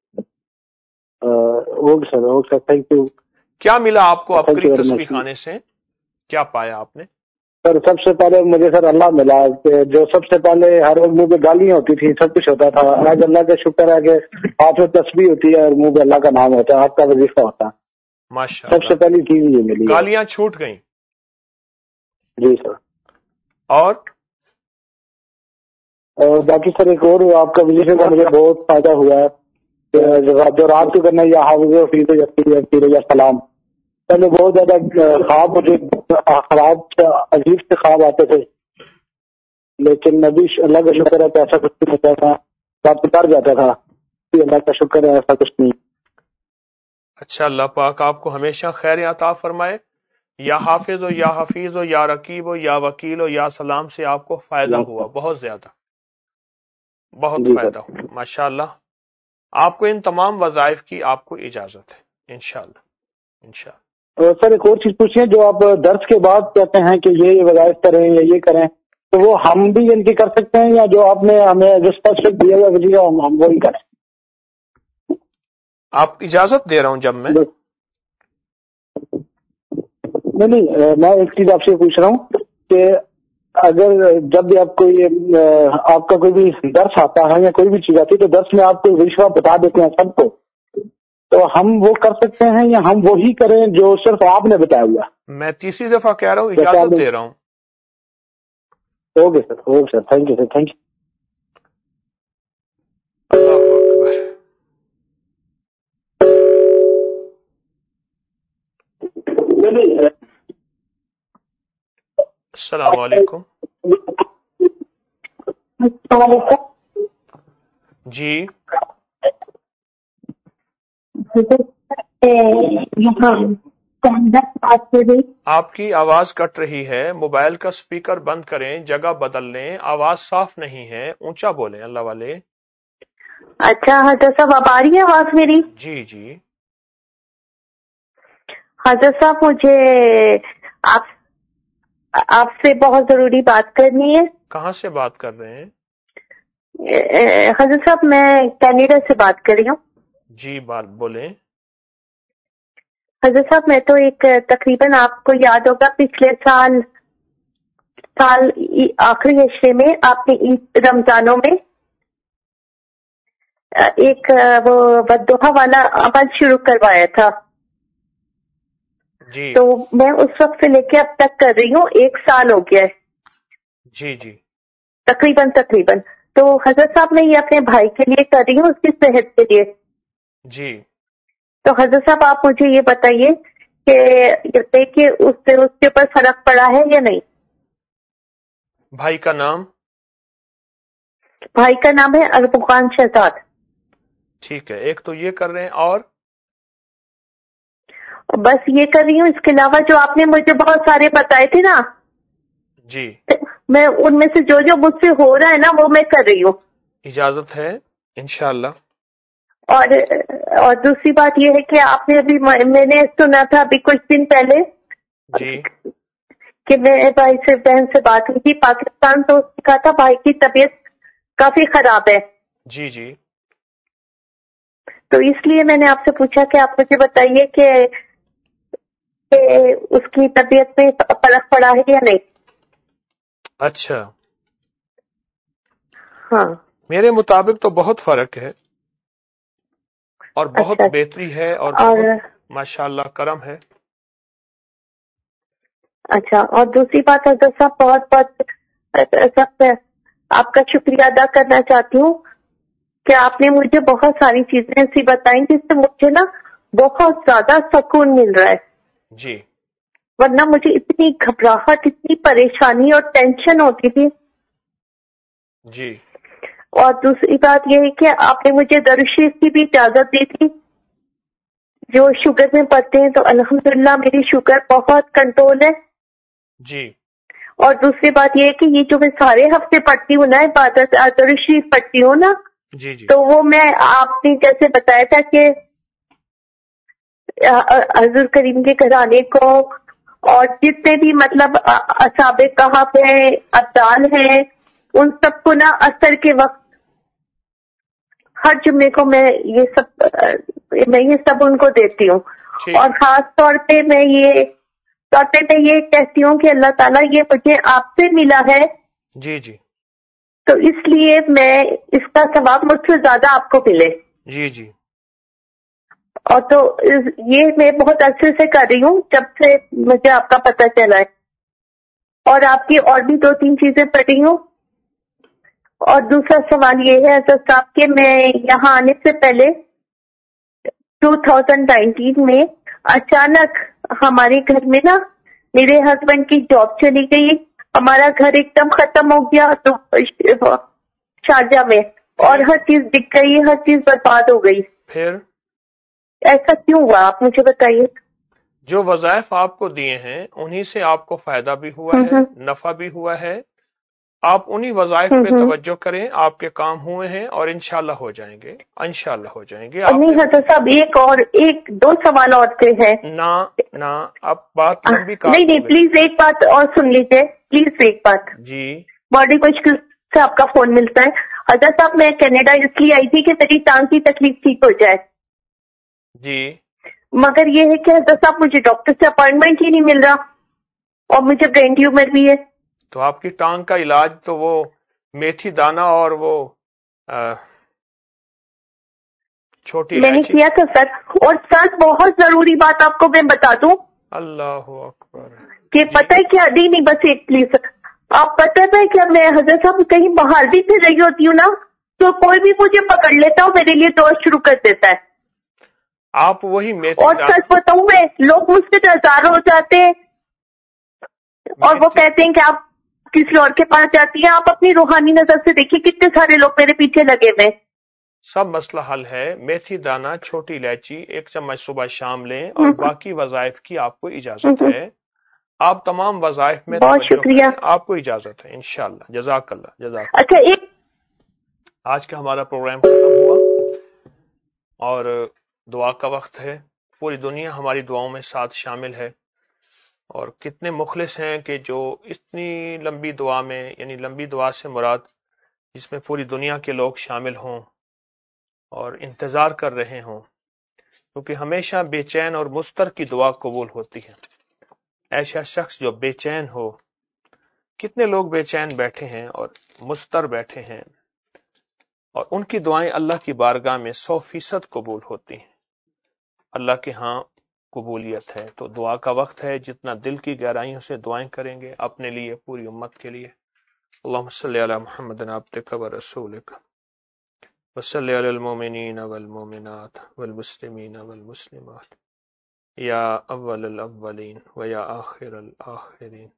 Okay sir, okay sir, thank you. کیا ملا آپ کو عبقری تسبیح خانے سے؟ کیا پایا آپ نے؟ سر سب سے پہلے مجھے سر اللہ ملا، کہ جو سب سے پہلے ہر وقت منہ پہ گالیاں ہوتی تھی، سب کچھ ہوتا تھا. آج اللہ کا شکر ہے کہ ہاتھ میں تسبیح ہوتی ہے اور منہ پہ اللہ کا نام ہوتا ہے، آپ کا وظیفہ ہوتا ہے. ماشاءاللہ، سب سے پہلی چیز یہ ملی. گالیاں چھوٹ گئیں. جی سر. اور باقی سر ایک اور آپ کا وظیفے کا مجھے بہت فائدہ ہوا ہے، جو رات کو کرنا یا حافظ یا سلام. پہلے بہت زیادہ خواب مجھے خراب عجیب سے خواب آتے تھے، لیکن ابھی اللہ کا شکر ہے کہ ایسا کچھ نہیں ہوتا تھا. رات اتر جاتا تھا. اللہ کا شکر ہے ایسا کچھ نہیں. اچھا، اللہ پاک آپ کو ہمیشہ خیر عطا فرمائے. یا حافظ ہو، یا حفیظ ہو، یا رقیب ہو، یا وکیل ہو، یا سلام سے آپ کو فائدہ ہوا، بہت زیادہ، بہت فائدہ ہوا. ماشاءاللہ، آپ کو ان تمام وظائف کی آپ کو اجازت ہے انشاءاللہ. سر ایک اور چیز پوچھیں، جو آپ درس کے بعد کہتے ہیں کہ یہ وظائف کریں یا یہ کریں، تو وہ ہم بھی ان کی کر سکتے ہیں، یا جو آپ نے ہمیں جو اسپیسیفک دیا ہوا وظیفہ ہم وہی کریں؟ آپ اجازت دے رہا ہوں جب میں نہیں، میں ایک چیز آپ سے پوچھ رہا ہوں کہ اگر جب بھی آپ کا کوئی بھی درس آتا ہے یا کوئی بھی چیز آتی ہے تو درس میں آپ کو وظیفہ بتا دیتے ہیں سب کو، تو ہم وہ کر سکتے ہیں یا ہم وہی کریں جو صرف آپ نے بتایا ہوا؟ میں تیسری دفعہ کہہ رہا ہوں، اجازت دے رہا ہوں. Okay sir, okay sir, thank you sir, thank you. السلام علیکم. جی آپ کی آواز کٹ رہی ہے. موبائل کا سپیکر بند کریں، جگہ بدل لیں، آواز صاف نہیں ہے، اونچا بولیں اللہ والے. اچھا حضرت صاحب، اب آ رہی ہے آواز میری؟ جی جی. حضرت صاحب مجھے آپ آپ سے بہت ضروری بات کرنی ہے. کہاں سے بات کر رہے ہیں؟ حضرت صاحب میں کینیڈا سے بات کر رہی ہوں. جی بات بولیں. حضرت صاحب میں تو ایک تقریباً آپ کو یاد ہوگا پچھلے سال آخری حصے میں آپ نے رمضانوں میں ایک وہ ودوحا والا عمل شروع کروایا تھا. جی تو میں اس وقت سے لے کے اب تک کر رہی ہوں، 1 سال ہو گیا ہے. جی جی تقریباً. تو حضرت صاحب میں یہ اپنے بھائی کے لیے کر رہی ہوں، اس کی صحت کے لیے. جی تو حضرت صاحب آپ مجھے یہ بتائیے کہ دیکھیے اس سے اس کے اوپر فرق پڑا ہے یا نہیں. بھائی کا نام؟ بھائی کا نام ہے اربقان شہزاد. ٹھیک ہے، ایک تو یہ کر رہے ہیں، اور بس یہ کر رہی ہوں. اس کے علاوہ جو آپ نے مجھے بہت سارے بتائے تھے نا، جی میں ان میں سے جو مجھ سے ہو رہا ہے نا وہ میں کر رہی ہوں. اجازت ہے انشاءاللہ. اور دوسری بات یہ ہے کہ آپ نے ابھی میں نے سنا تھا ابھی کچھ دن پہلے جی کہ میرے بھائی سے بہن سے بات ہوئی تھی پاکستان، تو اس نے کہا تھا بھائی کی طبیعت کافی خراب ہے. جی جی تو اس لیے میں نے آپ سے پوچھا کہ آپ مجھے بتائیے کہ اس کی طبیعت میں فرق پڑا ہے یا نہیں. اچھا، ہاں میرے مطابق تو بہت فرق ہے اور بہت اچھا. بہتری ہے اور بہت ماشاءاللہ کرم ہے. اچھا، اور دوسری بات حضرت صاحب بہت آپ کا شکریہ ادا کرنا چاہتی ہوں کہ آپ نے مجھے بہت ساری چیزیں ایسی بتائیں جس سے مجھے نا بہت زیادہ سکون مل رہا ہے. جی ورنہ مجھے اتنی گھبراہٹ، اتنی پریشانی اور ٹینشن ہوتی تھی. جی اور دوسری بات یہ ہے کہ آپ نے مجھے درود شریف کی بھی اجازت دی تھی. جو شوگر میں پڑتے ہیں تو الحمدللہ میری شوگر بہت کنٹرول ہے. جی اور دوسری بات یہ ہے کہ یہ جو میں سارے ہفتے پڑھتی ہوں نا عبادت درود شریف پڑھتی ہوں نا، جی جی تو وہ میں آپ نے جیسے بتایا تھا کہ حضور کریم کے گھرانے کو اور جتنے بھی مطلب اصحاب کہف ہیں، ابدال ہیں، ان سب کو نا اثر کے وقت ہر جمعے کو میں یہ سب ان کو دیتی ہوں. ٹھیک. اور خاص طور پہ میں یہ کہتی ہوں کہ اللہ تعالیٰ یہ مجھے آپ سے ملا ہے، جی جی تو اس لیے میں اس کا ثواب مجھ سے زیادہ آپ کو ملے. جی جی اور تو یہ میں بہت عرصے سے کر رہی ہوں جب سے مجھے آپ کا پتہ چلا ہے. اور آپ کی اور بھی 2-3 چیزیں پڑھی ہوں. اور دوسرا سوال یہ ہے حضرت صاحب کہ میں یہاں آنے سے پہلے 2019 میں اچانک ہمارے گھر میں نا میرے ہسبینڈ کی جاب چلی گئی، ہمارا گھر ایک دم ختم ہو گیا تو شارجہ میں، اور ہر چیز بک گئی، ہر چیز برباد ہو گئی. پھر ایسا کیوں ہوا آپ مجھے بتائیے. جو وظائف آپ کو دیے ہیں انہی سے آپ کو فائدہ بھی ہوا ہے، نفع بھی ہوا ہے. آپ انہی وظائف پہ توجہ کریں، آپ کے کام ہوئے ہیں اور انشاءاللہ ہو جائیں گے، انشاءاللہ ہو جائیں گے. نہیں حضرت صاحب ایک دو سوال اور سے ہے. نہ اب بات لمبی نہیں پلیز ایک بات اور سن لیجیے، پلیز ایک بات. جی بڑی مشکل سے آپ کا فون ملتا ہے. حضرت صاحب میں کینیڈا اس لیے آئی تھی کہ میری ٹانگ کی تکلیف ٹھیک ہو جائے. جی مگر یہ ہے کہ حضرت صاحب مجھے ڈاکٹر سے اپائنٹمنٹ ہی نہیں مل رہا، اور مجھے برین ٹیومر بھی ہے. تو آپ کی ٹانگ کا علاج تو وہ میتھی دانہ اور وہ چھوٹی میں نے الائچی. کیا تھا سر. اور سر بہت ضروری بات آپ کو میں بتا دوں اللہ اکبر. کہ پتہ ہے کیا، نہیں بس ایک پلیز، آپ پتہ ہے کیا، میں حضرت صاحب کہیں باہر بھی پھر رہی ہوتی ہوں نا تو کوئی بھی مجھے پکڑ لیتا ہوں، میرے لیے دعا شروع کر دیتا ہے. آپ وہی میتھی اور سچ بتاؤں میں لوگ مجھ سے ناراض ہو جاتے ہیں اور وہ کہتے ہیں کہ آپ کسی اور کے پاس جاتی ہیں. آپ اپنی روحانی نظر سے دیکھیے کتنے سارے لوگ میرے پیچھے لگے ہوئے. سب مسئلہ حل ہے. میتھی دانہ، چھوٹی الائچی 1 چمچ صبح شام لیں، اور باقی وظائف کی آپ کو اجازت ہے. آپ تمام وظائف میں بہت توجہ شکریہ. کریں، آپ کو اجازت ہے انشاءاللہ. جزاک اللہ جزاک. اچھا ایک آج کا ہمارا پروگرام ختم ہوا اور دعا کا وقت ہے. پوری دنیا ہماری دعاؤں میں ساتھ شامل ہے. اور کتنے مخلص ہیں کہ جو اتنی لمبی دعا میں، یعنی لمبی دعا سے مراد جس میں پوری دنیا کے لوگ شامل ہوں اور انتظار کر رہے ہوں، کیونکہ ہمیشہ بے چین اور مضطر کی دعا قبول ہوتی ہے۔ ایسا شخص جو بے چین ہو، کتنے لوگ بے چین بیٹھے ہیں اور مضطر بیٹھے ہیں، اور ان کی دعائیں اللہ کی بارگاہ میں 100% قبول ہوتی ہیں، اللہ کے ہاں قبولیت ہے۔ تو دعا کا وقت ہے، جتنا دل کی گہرائیوں سے دعائیں کریں گے اپنے لیے، پوری امت کے لیے۔ اللہم صلی علی محمد عبدک و رسولک وصلی علی المومنین والمومنات والمسلمین والمسلمات یا اول الاولین و یا آخر الآخرین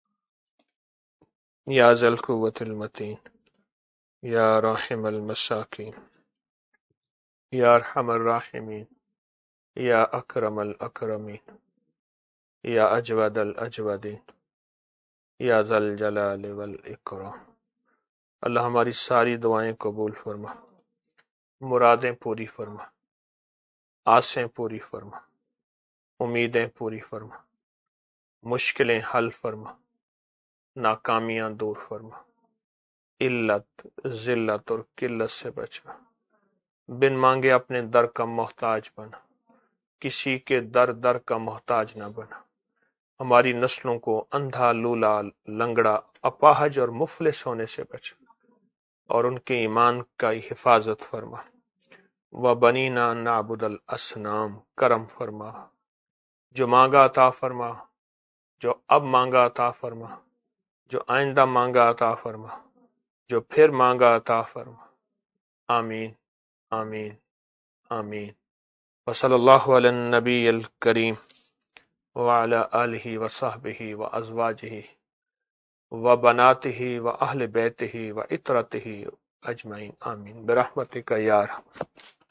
یا ذی القوة المتین یا راحم المساکین یا ارحم الراحمین یا اکرم الاکرمین یا اجود الاجودین یا ذا الجلال والاکرام۔ اللہ ہماری ساری دعائیں قبول فرما، مرادیں پوری فرما، آسیں پوری فرما، امیدیں پوری فرما، مشکلیں حل فرما، ناکامیاں دور فرما، علت، ذلت اور قلت سے بچا، بن مانگے اپنے در کا محتاج بنا، کسی کے در کا محتاج نہ بنا، ہماری نسلوں کو اندھا، لولا، لنگڑا، اپاہج اور مفلس ہونے سے بچا، اور ان کے ایمان کا حفاظت فرما۔ وَبَنِينَا نَعْبُدَ الْأَصْنَامَ، کرم فرما، جو مانگا عطا فرما، جو اب مانگا عطا فرما، جو آئندہ مانگا عطا فرما، جو پھر مانگا عطا فرما۔ آمین آمین آمین۔ وصلی اللہ علی النبی الکریم وعلی آلہ وصحبہ وازواجہ وبناتہ واہل بیتہ وعترتہ اجمعین، آمین برحمتک یا ارحم۔